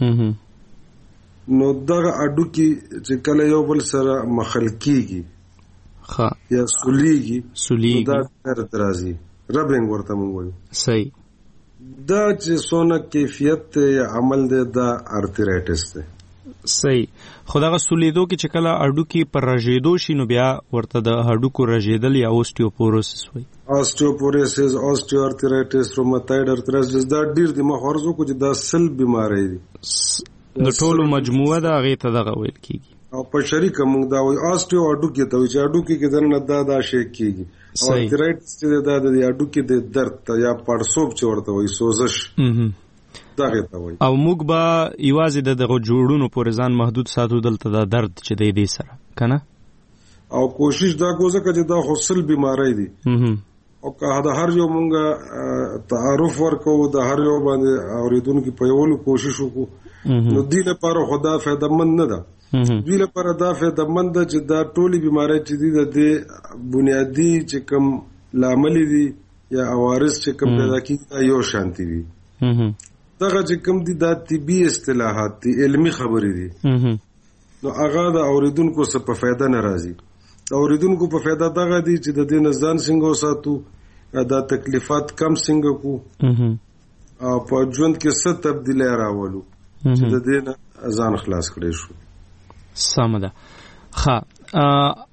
نو دغه اډوکي چې کله یو بل سره مخل کیږي یا سولیږي، دا درد راځي، ربنګ ورته موږ وایو. صحیح. دا چې څونه کیفیت دی یا عمل دی، دا ارترایټس دی. صحیح. خو دغه سولیدو کې چې کله هډوکي پر رژېدو شي نو بیا ورته د هډوکو رژېدل یا اوسټیوپوروسس وایي. اوسټیوپوروسس، اوسټیو ارترایټس، روماتایډ ارترایټس، دا ډېر دي. ما خورزو کو چې دا سل بیماری دي، د ټولو مجموعه ده، هغې ته دغه ویل کېږي. او په شریکه موږ دا وایو اوسټیو اډوکي ته وایي چې اډوکي کې دننه دا دا شی کېږي، او ارترایټس چې دا د اډوکي د درد ته یا پړسوب چې ورته وایي، سوزش، دغه ته وایي. او موږ به یوازې د دغه جوړونو پورې ځان محدود ساتو، دلته دا درد چې دی دې سره که نه، او کوشش دا کوو ځکه چې دا خو سل بیماری دي، او که د هر یو موږ تعارف ورکوو، د هر یو باندې اورېدونکي په یولو کوشش وکړو، نو دوی لپاره خو دا فایدهمند نه ده. دوی لپاره دا فایدهمند ده چې دا ټولې بیماری چې دي د دې بنیادي چې کوم لامل دي یا عوارض چې کوم پیدا کېږي دا یو شانتي وي. دغه چې کوم دي دا طبي اصطلاحات دي، علمي خبرې دي، نو هغه د اورېدونکو څه په فایده نه راځي. د اورېدونکو په فایده دغه دي چې د دې نه ځان څنګه وساتو، دا تکلیفات کم څنګه کو، او په ژوند کې څه تبدیلی راولو چې د دې نه ځان خلاص کړی شو. سمه ده. ښه.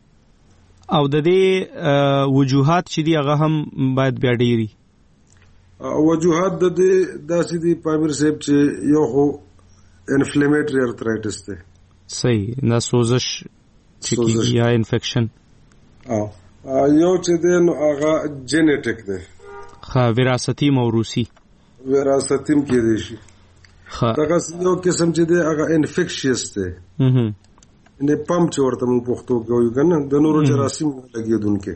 او د دې وجوهات چې دي هغه هم باید بیا ډېري. وجوهات د دې داسې دي پامیر صاحب چې یو خو انفلیمیټري ارترایټس دی. صحیح. دا سوزش چې کېږي یا انفیکشن. یو چې دی نو هغه جینیټک دی. ښه. وراثتي موروثي. وراثتي هم کېدی شي. دغه یو قسم چې دی هغه انفیکشیس دی، نه پمپ چې ورته موږ پښتو کې وایو کنه د نورو جراثیم لګیدونکو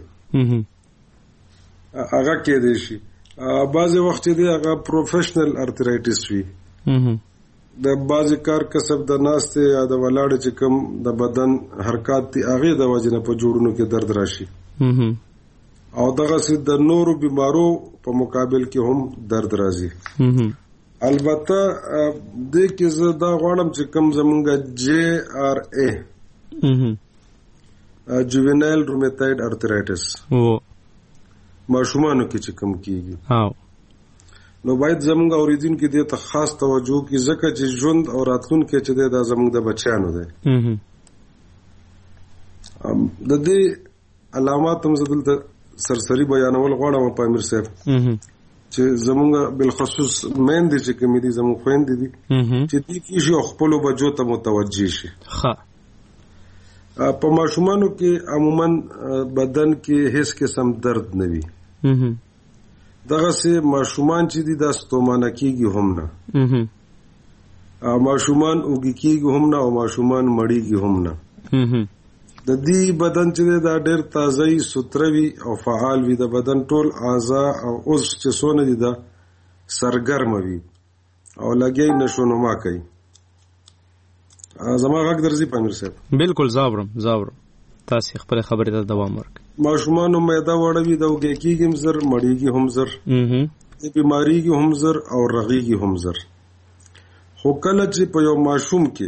هغه کې دی شي بعضې وخت دی هغه پروفیشنل ارترایټس وي د بعضې کار کسب د ناستې یا د ولاړې چې کوم د بدن حرکات دي هغې د وجې نه په جوړونو کې درد راشي او دغسې د نورو بیمارو په مقابل کې هم درد راځي. البته دې کې زه دا غواړم چې کوم زمونږ جے آر اے جوینایل رومیټایډ ارترایټس ماشومانو کې چې کوم کېږي نو باید زمونږ اوریدونکي دې ته خاص توجه وکړي ځکه چې ژوند او راتلونکی چې دی دا زمونږ د بچیانو دی. د دې علامات هم زه دلته سرسری بیانول غواړم په امیر صاحب چې زمونږ بالخصوص میندې چې کومې دي زمونږ خویندې دي چې دې کېږي او خپلو بچو ته متوجه شي. په ماشومانو کې عموما بدن کې هیڅ قسم درد نه وي دغسې ماشومان چې دي دا ستومانه کېږي هم نه ماشومان اوږي کېږي هم نه او ماشومان مړېږي هم نه. د دې بدن چې دی دا ډېر تازه وي ستره وي او فعال وي د بدن ټول اعضا او عضو چې څونه دي دا سرګرمه وي او لګیا یې نشونما کوي. زما غږ درځي په امیر صاحب؟ بالکل زاورم زاورم تاسې خپل خبرې ته دوام ورکړئ. ماشومانو معده وړه وي د اوږې کېږي هم زر مړېږي هم زر بیماریږي هم زر او رغېږي هم زر. خو کله چې په یو ماشوم کې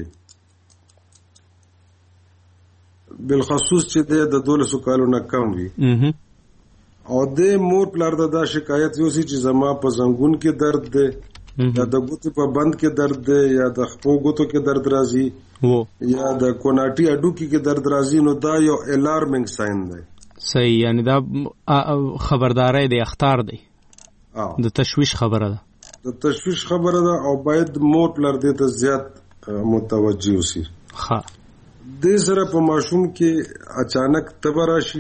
بالخصوص چې د دولسو کالو نه کم وي او د مور پلار د دا شکایت یوسي چې زما په زنګون کې درد دی یا د ګوتو په بند کې درد دی یا د خپو ګوتو کې درد راځي یا د کوناټي اډوکي کې درد راځي نو دا یو الارمینګ ساين دی. صحیح یعنی دا خبرداري دی اخطار دی د تشویش خبره ده د تشویش خبره ده او باید مور پلار دې ته زیات متوجه اوسي. ها دې سره په ماشوم کې اچانک تبه راشي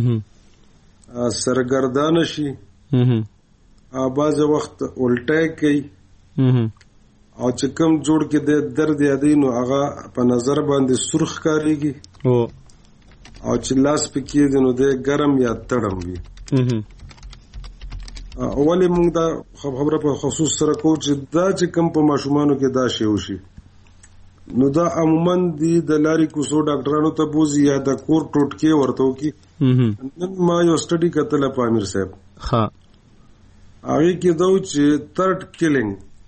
سرګردان شي بعض وخت الټی کوي او چې کوم جوړ کې د درد یادې نو هغه په نظر باندې سرخ کاریږي او چې لاس پکې دی نو د ګرم یا تړم وي. اولې موږ دا خبره په خصوص سره کوو چې دا چې کوم په ماشومانو کې دا شی وشي نو دا عموما دی د لاري کوسو ډاکټرانو ته بوزي یا د کور ټوټکې ورته وکي. نن ما یو سټډي کتله په امیر صاحب ها هغه کې دا چې تھرډ کیلینګ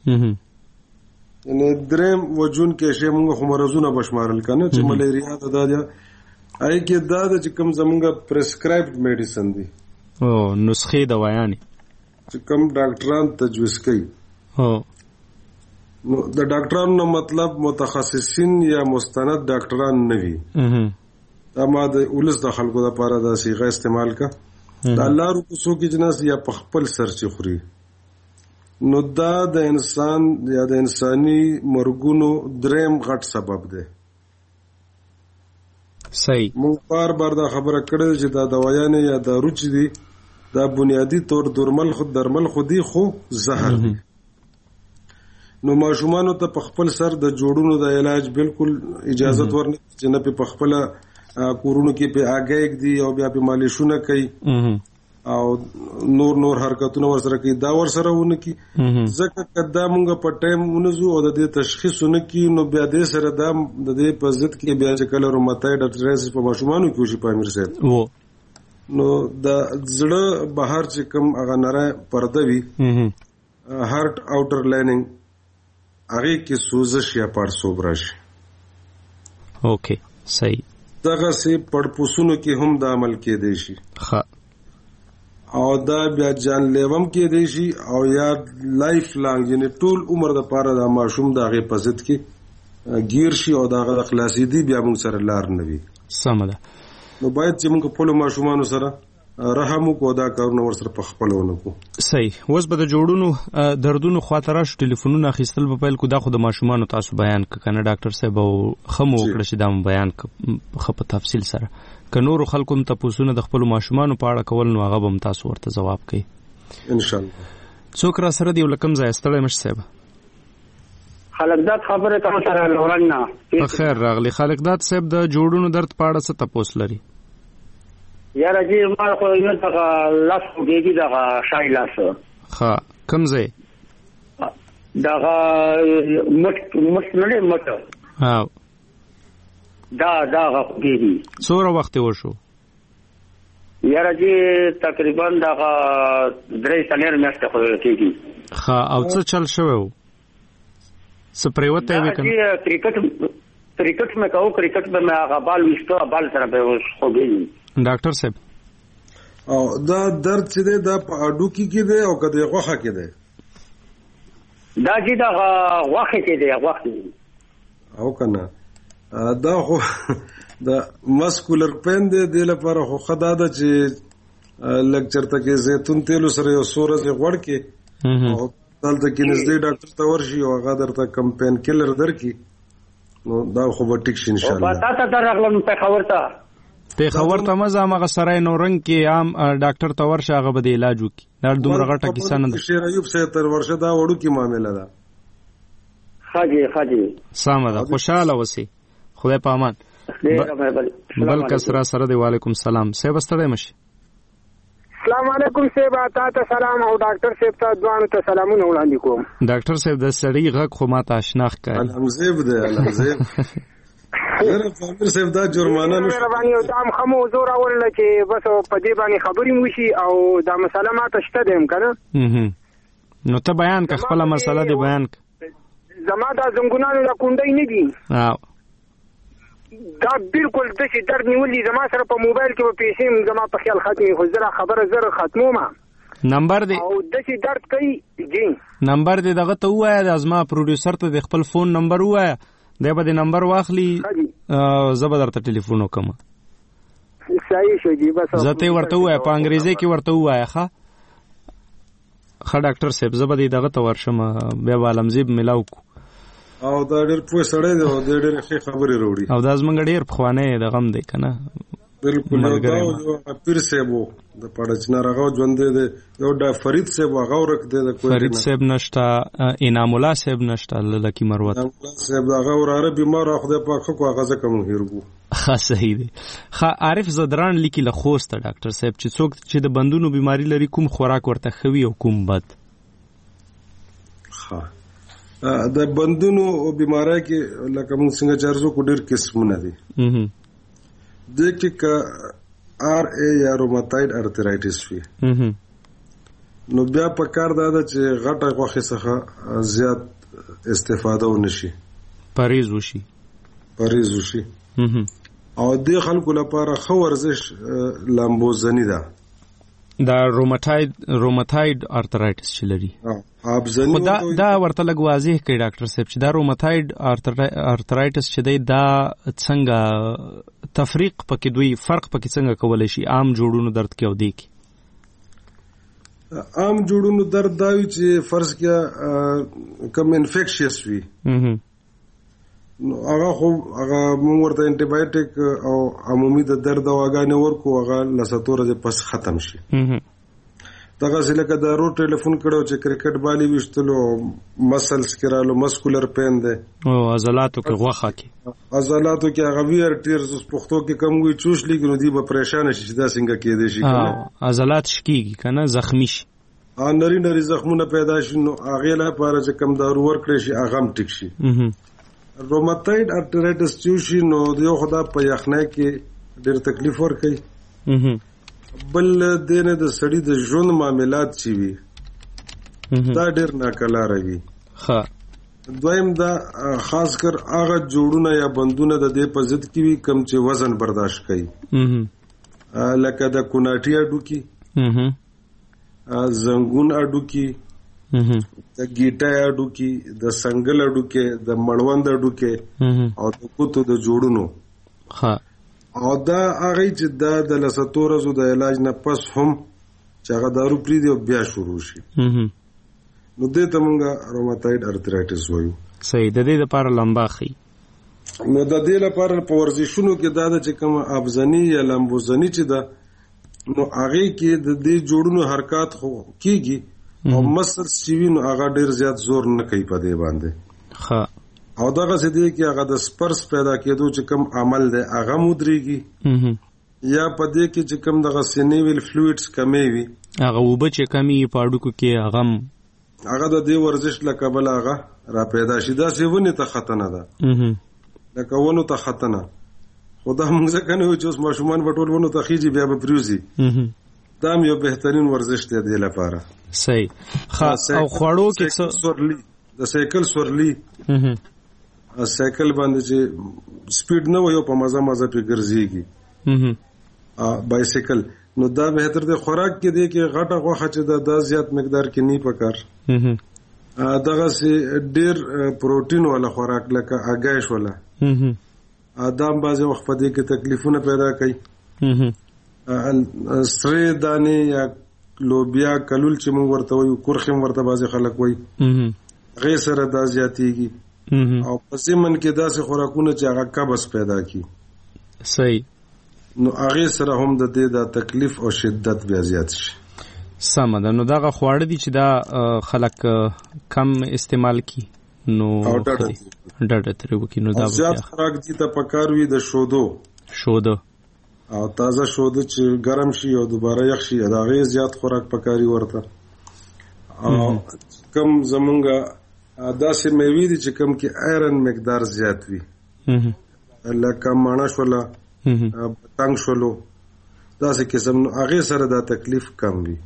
یعنی دریم وجون کې شی موږ خو مرزونه بشمارل کنه چې ملیریا ده دا هغه کې دا چې کوم زمونږ پرسکرایبډ میډیسن دي او نسخې دوايانې چې کوم ډاکټران تجویز کوي نو د ډاکټرانو نه مطلب متخصصین یا مستند ډاکټران نه وي دا ما د ولس د خلکو لپاره دا صيغه استعمال کا د الله رو کوڅو کې جناس یا په خپل سر چې خوري نو دا د انسان یا د انساني مرګونو دریم غټ سبب دی. صحیح مونږ بار بار دا خبره کړې چې دا دوايانې یا دارو چې دي دا بنیادی طور درمل خود درمل خودي خو زهر دي. نو ماشومانو ته په خپل سر د جوړونو د علاج بالکل اجازه ورنه چې نه په خپل کورونو کې په اگېګ دي او بیا په مالیشونه کوي او نور نور حرکتونه ورسره کوي دا ورسره ونه کی ځکه کدا مونږ په ټایم ونزو او د دې تشخیصونه کی نو بیا د سره د دې په ضد کې بیا چې کله روماتایډ ارترایټس په ماشومانو کې وشي په امیر صاحب نو د زړه بهر چې کوم هغه نره پرده وي هارت اوټر لاینینګ هغه کې سوزش یا پړسوب راشي. اوکې صحیح دغه سي پړپوسونو کې هم د عمل کې دی شي ها او دا بیا جان لیوم کې دی شي او یا لایف لانګ یعنی ټول عمر د پاره د ماشوم د هغه په ضد کې گیر شي او د هغه خلاصي دی بیا موږ سره لار نه وي. سم ده نو باید چې موږ خپل ماشومانو سره رحم کو دا کارونه ورسره په خپلونه کو. صحیح اوس به د جوړونو دردونو خاطر شو ټلیفونونه اخیستل په پیل کو دا خو د ماشومانو تاسو بیان ک کنه ډاکټر صاحب او خمو وکړه چې دا بیان ک په تفصیل سره ک نور خلکو ته پوښتنه د خپل ماشومانو په اړه کول نو هغه هم تاسو ورته جواب کوي ان شاء الله. څوک را سره دی ولکم ځای ستړی مش صاحب خالقداد خبره کوم سره لورن نه. خیر راغلی خالقداد صاحب د جوړونو درد پاړه څه تاسو لري؟ یاره چې ما خو یو دغه لاس کېږي دغه شای لاس. ها کوم ځای؟ دغه مټ مټ نه مټ. ها دا دغه کېږي. څوره وخت وشو؟ یاره چې تقریبا دغه درې سنیر میاشتې خو کېږي. ها او څه چل شوی و؟ سپریوته وی کنه کرکټ کرکټ مې کاو کرکټ به مې هغه بال وشته بال سره به خوږی. ډاکټر صاحب او دا درد چې دی دا په اډو کې کې دی او کده غوخه کې دی؟ دا چې دا غوخه کې دی غوخه او کنه دا خو دا مسکولر پین دی د لپاره خو خدا ده چې لکچر ته کې زیتون تیل سره یو سورز غوړ کې او دلته کې نږدې ډاکټر ته ورشي او هغه درته کم پین کلر درکړي نو دا خو به ټیک شي ان شاء الله. او پتا ته راغلم په خبر ته په خبر ته مزه هغه سرای نورنګ کې عام ډاکټر ته ورشه هغه به علاج وکړي. دا دومره غټه کیسه نه ده. شیر ایوب صاحب تر ورشه دا وړو کې معاملې ده. خاجي خاجي سلام ده خوشاله وسی خدای په امان. بل کسرا سره دی. وعلیکم السلام صاحب ستړی مشي. السلام علیکم صاحب تاسو سلام او ډاکټر صاحب ته دوه ته سلامونه وړاندې کوم. ډاکټر صاحب د سړی غږ خو ماته آشنا ښکاري. الحمزیب دی الحمزیب. یره فامر صاحب دا جرمانه نو رواني او دام خمو زور اول چې بس په دې باندې خبرې وشي او دا مسله ماته شته دیم کنه. نو ته بیان ک خپل مسله دی بیان ک. زما دا زنګونانو دا کونډې نه دي. ها دا بالکل د شي درد نیولې زما سره په موبایل کې په پیسې زما په خیال ختمي خو زره خبره زره ختمومه. نمبر دی او د شي درد کوي جی نمبر دی دغه ته وایي د ازما پروډوسر ته د خپل فون نمبر وایي دی به د نمبر واخلي زه به درته ټلیفون وکم. صحیح شو جی بس زه ته ورته وایي په انګریزي کې ورته وایي ښه ښه ډاکټر صاحب زه به دغه ته ورشم بیا به علمزیب ملاو کو او دا ډېر پوه سړی دی او ډېر ښې خبرې راوړي او دا زمونږ ډېر پخوانی د غم دی که نه بالکل یو پیر صاحب و د پاړچنار هغه ژوندی دی یو دا فرید صاحب هغه ورک دی د فرید صاحب نشته انعام الله صاحب نشته لکی مروت صاحب هغه وراره بیمار خدای پاک خو هغه ځکه مونږ هیرګو ښه صحیح دی. ښه عارف زدران لیکي له خوسته ډاکټر صاحب چې څوک چې د بندونو بیماری لري کوم خوراک ورته ښه وي او کوم بد. ښه د بندونو بیماری کې لکه موږ څنګه چې ارزو کو ډېر قسمونه دي. د کې ک آر ای یا روماتایډ ارترایټس وي نو بیا په کار دا ده چې غټه غوښې څخه زیات استفاده ونشي پرهیز وشي پرهیز وشي او د خلکو لپاره ښه ورزش لامبوزني ده. دا روماتایډ روماتایډ ارترایټس چې لري ابزنی دا دا ورته لګ واضح کړي ډاکټر صاحب چې دا روماتایډ ارترایټس چې دی دا څنګه تفریق پکې دوی فرق پکې څنګه کولای شي عام جوړونو درد کې او دی کې. عام جوړونو درد دا وي چې فرض کړه کم انفیکشس وي نو هغه خو هغه موږ ورته انټي بایوټیک او عمومي د درد دواګانې ورکو هغه لساتوره د پس ختم شي. دغه ځکه دا رو ټلیفون کړو چې کرکټ بالي وشتلو مسلز کې رالو مسکولر پین دی او عضلاتو کې غوخه کې عضلاتو کې هغه ویر ټیرز پښتو کې کم وي چوش لګي نو دی به پریشان شي چې دا څنګه کېدې شي کنه عضلات شکیږي کنه زخمی شي ا نری نری زخمونه پیدا شي نو هغه لپاره چې کم دارو ورکړي شي هغه هم ټیک شي. روماتایډ ارترایټس چې شي نو د خدا په یخنۍ کې ډېر تکلیف ورکوي. بل دینه د سړی د ژوند معاملات چی وي دا ډېر ناکلاره وي. ښه دویم دا خاص کر هغه جوړونه یا بندونه د دې په ضد کې وي کم چې وزن برداشت کوي لکه د کوناټي اډوکی زنګون اډوکی د ګیټای اډوکی د سنگل اډوکی د مړوند اډوکی او د کوتو د جوړونو. ښه او دا هغه چې دا د لساتورزو د علاج نه پس هم چې هغه دارو پری دی او بیا شروع شي نو دې ته مونږه روماتایډ ارترایټس وایو. صحیح. د دې لپاره لمبا خي نو د دې لپاره په ورزشونو کې دا د چې کوم ابزنی یا لمبوزنی چې دا نو هغه کې د دې جوړونو حرکت خو کیږي او مسل سیوی نو هغه ډیر زیات زور نه کوي په دې باندې. ها او دغه څه دی کې هغه د سپرس پیدا کېدو چې کوم عمل دی هغه مودريږي یا په دې کې چې کوم دغه سینیویل فلویډز کمی وي هغه وبه چې کمی پاړو کې هغه هغه د دې ورزش لکبل هغه را پیدا شي دا څه ونه ته خطنه ده لکه ونه ته خطنه خدا موږ څنګه نه چې اوس ماشومان وټول ونه ته خيږي بیا به پریوزي دا یو بهترین ورزش دی د لپاره صحیح او خوړو کې څه سورلی د سایکل سورلی سایکل باندې چې سپیډ نه وي په مزه مزه په ګرځيږي ا بایسیکل نو دا بهتر دی خوراک کې دی کې غټه غوخه چې دا زیات مقدار کې نه پکار دغه سي ډیر پروتین ولا خوراک لکه اګایش ولا ادم بازه وخت په دې کې تکلیفونه پیدا کوي سره دانه یا لوبیا کلول چې موږ ورته وایو کورخم ورته بازه خلک وایي غیر سره دا زیاتېږي او پسې من کې داسې خوراکونه چې هغه قبض پیدا کی صحیح نو هغه سره هم د دې د تکلیف او شدت بیا زیات شي سم ده نو دا خواړه دي چې دا خلک کم استعمال کی نو ډډه ترې وکي نو دا زیات خوراک دي ته پکاروي د شودو شودو او تازه شودو چې ګرم شي او دوباره یخ شي دا غي زیات خوراک پکاري ورته او کم زمونږه داسې میوې دي چې کم کې آیرن مقدار زیات وي لکه ماڼه شوله بټنګ شولو داسې قسم هغه سره دا تکلیف کم وي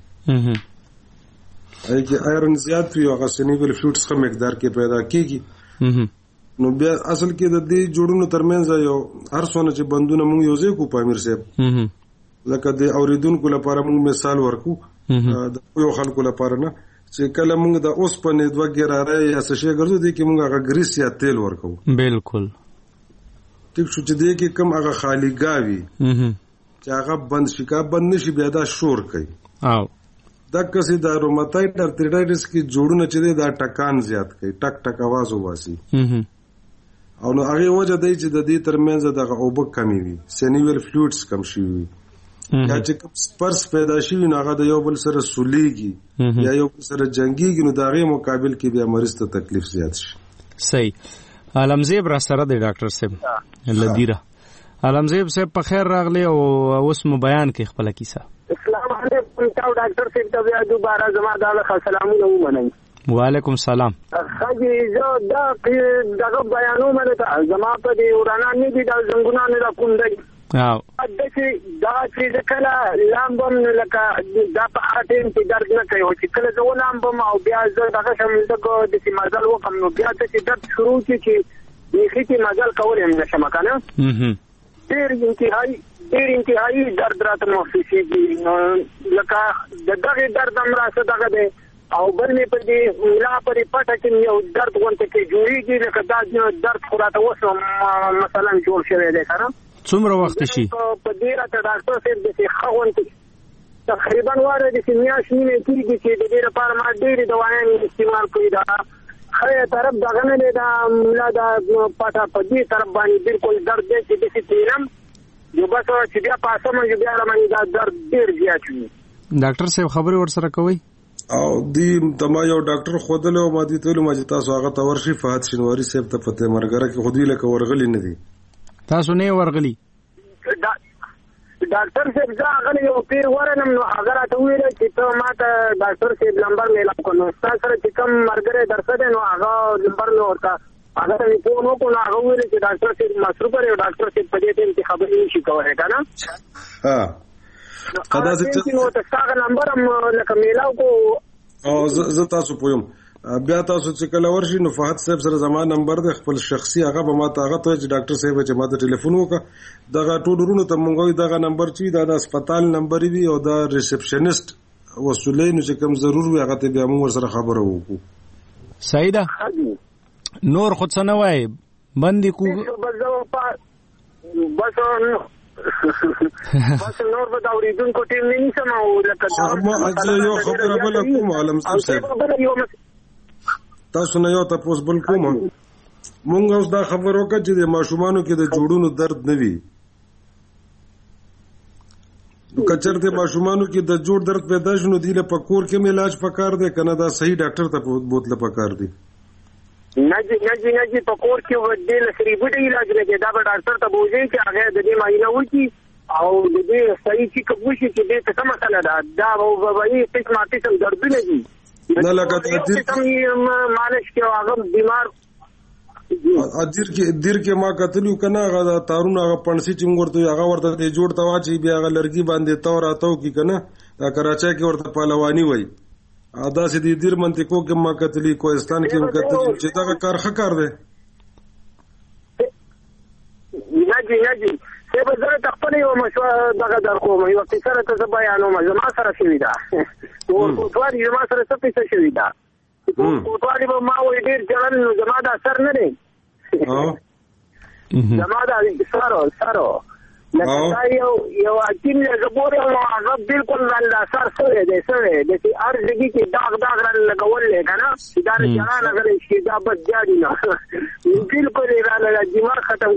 اې کې آیرن زیات وي او هغه سنیبل فلوټس هم مقدار کې پیدا کیږي نو بیا اصل کې د دې جوړونو ترمنځ یو هر څونه چې بندونه موږ یو ځای کو پامیر صاحب لکه د اوریدونکو لپاره موږ مثال ورکو د یو خلکو لپاره نه چې کله موږ د اوس په نه دوه ګراره یا څه شي ګرځو دي کې موږ هغه گریس یا تیل ورکو بالکل ټیک شو چې دې کې کم هغه خالی گاوي چې هغه بند شي کا بند نشي بیا دا شور کوي او دا کسي د روماتایډ ارتریټایټس کې جوړونه چې دا ټکان زیات کوي ټک ټک आवाज وباسي او نو هغه وجه دی چې د دې ترمنځ دغه اوبه کمی وي سینیویل فلویډز کم شي وي یا چې سپرس پیدا شي نو هغه د یو بل سره سولېږي یا یو بل سره جنگيږي نو دغه مقابل کې بیا مریض ته تکلیف زیات شي صحیح علمزیب را سره دی ډاکټر صاحب لدیره علمزیب صاحب په خیر راغلی او اوس مو بیان کې خپل کیسه السلام علیکم تاسو ډاکټر صاحب ته بیا دوباره زما د سلامونه ومنئ وعلیکم السلام خاجي زه دا دغه بیانونه ته زما په دې ورانا نه دي د زنګونو نه کوندای او دغه دا چې کله لامبم لکه دا په اټین کې درد نه کوي چې کله زه لامبم او بیا زه دغه شم دغه د مزل وکم نو بیا چې درد شروع کی چې یخي کې مزل کول هم نشم کنه ډېر انتهایی ډېر انتهایی درد راته محسوسي دي نو لکه دغه درد هم راځي دغه دی او بل می په دې ملا پرې پټه کې یو درد غونډه کې جوړیږي لکه دا درد خراته وسو مثلا جوړ شوی دی کنه څومره وخت شي په دې راته ډاکټر صاحب د خوند تقریبا واره د میاش نیمه کېږي چې د دې لپاره ما ډېری دوايان استعمال کړی دا خیر طرف دغه نه دا ملا دا پټه په دې طرف باندې بالکل درد دی چې د سینم یو بس چې بیا پاسه مې بیا باندې دا درد ډېر زیات وي ډاکټر صاحب خبري ورسره کوي او دی تما یو ډاکټر خودله او مادي ټول ما چې تاسو هغه تورشي فهد شنواری صاحب ته پته مرګره کې خودی لکه ورغلی نه دي تاسو نه ورغلی ډاکټر صاحب ځا غلی یو پیر ورنم نو هغه راته ویل چې ته ماته ډاکټر صاحب نمبر میلا کو نو تاسو سره چې کوم مرګره درسه نو هغه نمبر نو ورته هغه ته په نو کو هغه ویل چې ډاکټر صاحب مصروف دی ډاکټر صاحب په دې ټیم کې خبرې نشي کولای کنه ها دا چې نو تاسو نمبر هم لکه میلاو کو او زه تاسو پویم بیا تاسو چې کله ورشي نو فهد صاحب سره زما نمبر د خپل شخصي هغه به ما ته هغه ته چې ډاکټر صاحب چې ما ته ټلیفون وکړه دغه ټولورونو ته مونږ دغه نمبر چې دا د هسپتال نمبر وي او دا ریسپشنست وسولې نو چې کوم ضرور وي هغه ته بیا موږ سره خبرو وکړو صحیح ده نور خود څه نه وای باندې کو بس بس نور به دا اوریدونکو ټیم نه نشم او لکه ما اځه یو خبره بل کوم عالم صاحب تاسو نه یو تاسو بل کوم مونږ اوس دا خبر وکړه چې د ماشومانو کې د جوړونو درد نه وي کچرته ماشومانو کې د جوړ درد پیدا شونه دی له پکور کې علاج پکار دی کنه دا صحیح ډاکټر ته بوتله پکار دی نجی نجی نجی په کور کې و دې لسري بده علاج لګي دا به ډاکټر ته بوزي چې هغه د دې معاینه وکړي او د دې صحیح چې کوشش چې دې څه مسله ده دا به وایي چې ماته څه دردونه دي نه لکه دې څه مالش کې هغه بیمار اذیر کې دیر کې ما کتلو کنه هغه تارونه هغه پنسي چې ورته هغه ورته دې جوړ تا واچي بیا هغه لرګي باندې تور راتو کی کنه دا کراچۍ کې ورته پهلوانی وای ادا سي دې دیر منطقو کې ما کتلی کوهستان کې ما کتلی چې دا کار ښه کار دی ناجي ناجي څه به زه تخپل یو مشوره دغه در کوم یو څه ته بیانوم زما سره شوی دا او ټول زما سره څه پیسې شوی دا او ټول به ما وې ډیر ځلن نو زما دا اثر نه دی زما دا سره سره لکه یو یو اکیم له زبوري او هغه بالکل لا اثر سره دی سره د چې ارزګي کې داغ داغ را لګول کنه دا نه نه غلې شي دا بس جاړي نه بالکل را له دماغ ختم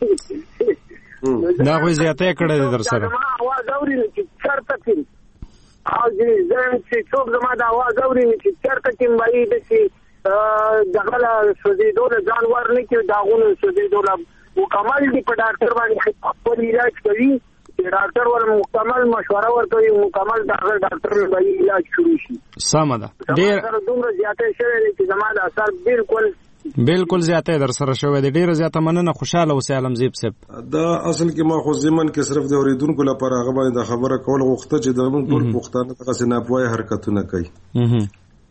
کړی دا خو زیاته کړه در سره ما आवाज اوري چې چرته کې او دې زم چې څوک زما دا आवाज اوري چې چرته کې وایي د چې دغه سوزي دوله ځانور نه کې داغونه سوزي دوله مکمل دی په ډاکټر باندې خپل علاج کوي ډاکټر ور مکمل مشوره ورکوي مکمل دغه ډاکټر باندې علاج شروع شي سم ده ډیر دومره زیاته شوی دی چې زما د اثر بالکل بالکل زیاته در سره شوی دی ډیر زیاته مننه خوشاله اوسې علمزیب صاحب دا اصل کې ما خو زمن کې صرف د اوریدونکو لپاره هغه باندې خبره کول غوښته چې د موږ ټول پښتانه څنګه سناپوي حرکتونه کوي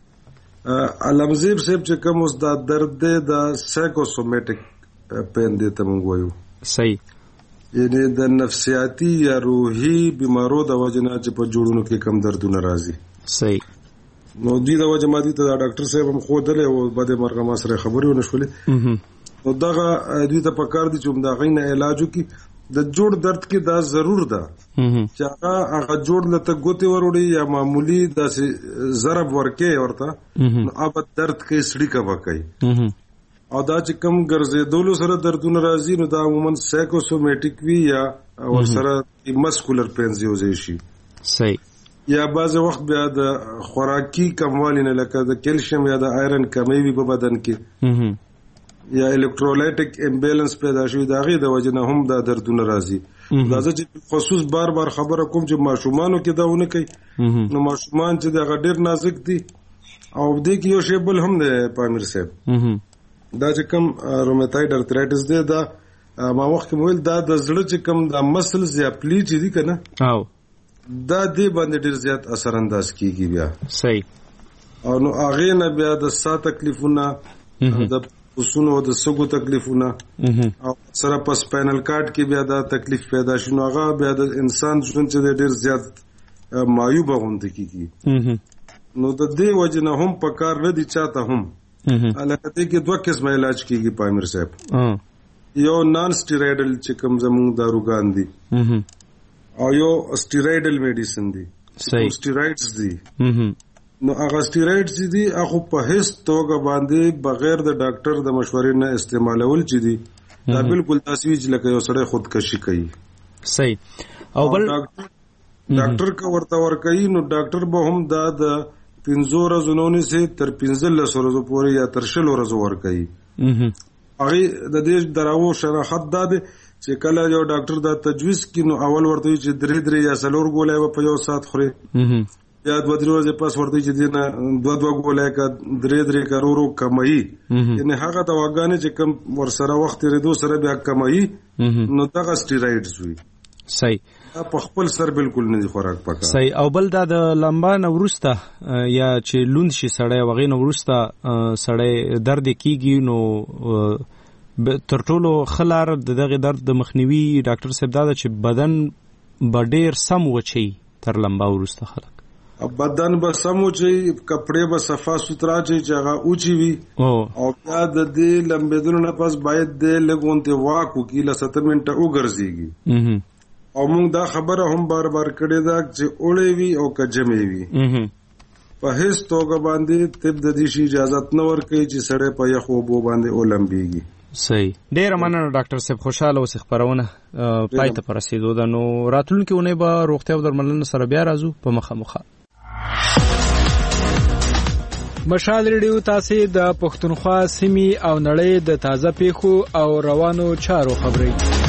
علمزیب صاحب چې کوم اوس دا درد د سایکوسومیټک پین دې ته موږ وایو صحیح یعنی د نفسیاتی یا روحي بیمارو د وجنه چې په جوړونو کې کم دردونه راځي صحیح نو دې د وجه مادي ته ډاکټر صاحب هم خو دلې او بده مرګه ما سره خبرې ونه شولې نو دغه دې ته پکار دي چې دا غینه علاج کی د جوړ درد کې دا ضرور ده چې هغه هغه جوړ لته ګوتې وروړي یا معمولی د ضرب ورکې ورته نو اب درد کې سړی کا وکای او دا چې کم ګرځېدلو سره دردونه راځي نو دا عموما سایکوسومیټیک وی یا ور سره مسکولر پینز یوځي شي صحیح یا بعض وخت بیا د خوراکي کموالی نه لکه د کیلشیم یا د آیرن کمی وي په بدن کې یا الکترولایټیک امبیلنس پیدا شي دا غي د وجنه هم دا دردونه راځي دا چې خصوص بار بار خبره کوم چې ماشومانو کې داونه کوي نو ماشومان چې دا ډېر نازک دي او دې کې یو شی بل هم دی پامیر صاحب دا چې کوم روماتوید ارترایټس دی دا ما وخت مویل دا د زړه چې کوم د مسلز یا پلی چې دي کنه او دا دې باندې ډیر زیات اثر انداز کیږي بیا صحیح او نو هغه نه بیا د سا تکلیفونه د وسونو د سګو تکلیفونه او سره په سپاینل کارډ کې بیا دا تکلیف پیدا شي نو هغه بیا د انسان ژوند چې ډیر زیات مایوب غونډه کیږي نو د دې وجنه هم په کار نه دي چاته هم الکه دې کې دوه قسمه علاج کیږي پامیر صاحب یو نان سټیرایډل چې کوم زموږ داروګان دي او یو سټیرایډل میډیسن دي سټیرایډز دي نو هغه سټیرایډز دي هغه په هیڅ توګه باندې بغیر د ډاکټر د مشورې نه استعمالول چې دي دا بالکل تاسویج لکه یو سړی خودکشي کوي صحیح او بل ډاکټر کا ورته ور کوي نو ډاکټر به هم دا د پنځو ورځو نونې سي تر پنځلس ورځو پورې یا تر شل ورځو ور کوي هغه د دې دراو شراحت دا ده چې کله یو ډاکټر دا تجویز کینو اول ورته چې درې درې یا څلور ګولې په یو سات خوري یا دوه درې ورځې پس ورته چې دینه دوه دوه ګولې کا درې درې کرورو کمایي یعنی هغه د واګانې چې کم ور سره وخت لري سره بیا کمایي نو دغه سټیرایډز وي صحیح په خپل سر بالکل نه خوراک پکا صحیح او بل دا د لمبا نه ورسته یا چې لوند شي سړی وغې نه ورسته سړی درد کیږي نو تر ټولو خلار د دغه درد د مخنیوي ډاکټر صاحب دا چې بدن بډیر سم وچی تر لمبا ورسته خلک بدن به سم وچی کپڑے به صفا سوترا چې هغه اوچی وي او بیا د دې لمبېدلو نه پس باید د لګونته واکو کې ل ستر منټه وګرځيږي او موږ دا خبره هم بار بار کړې ده چې اولې وی او کجمې وی په هیڅ توګه باندې طب د دې شي اجازه نه ورکړي چې سړی په یخو بو باندې اولمبيږي صحیح ډیر مننه ډاکټر صاحب خوشاله اوسې خبرونه پای ته رسیدو ده نو راتلونکي ونې به روغتیا او درملنه سره بیا راځو په مخه مخه مشال ریډیو تاسو د پښتونخوا سیمې او نړۍ د تازه پیښو او روانو چارو خبري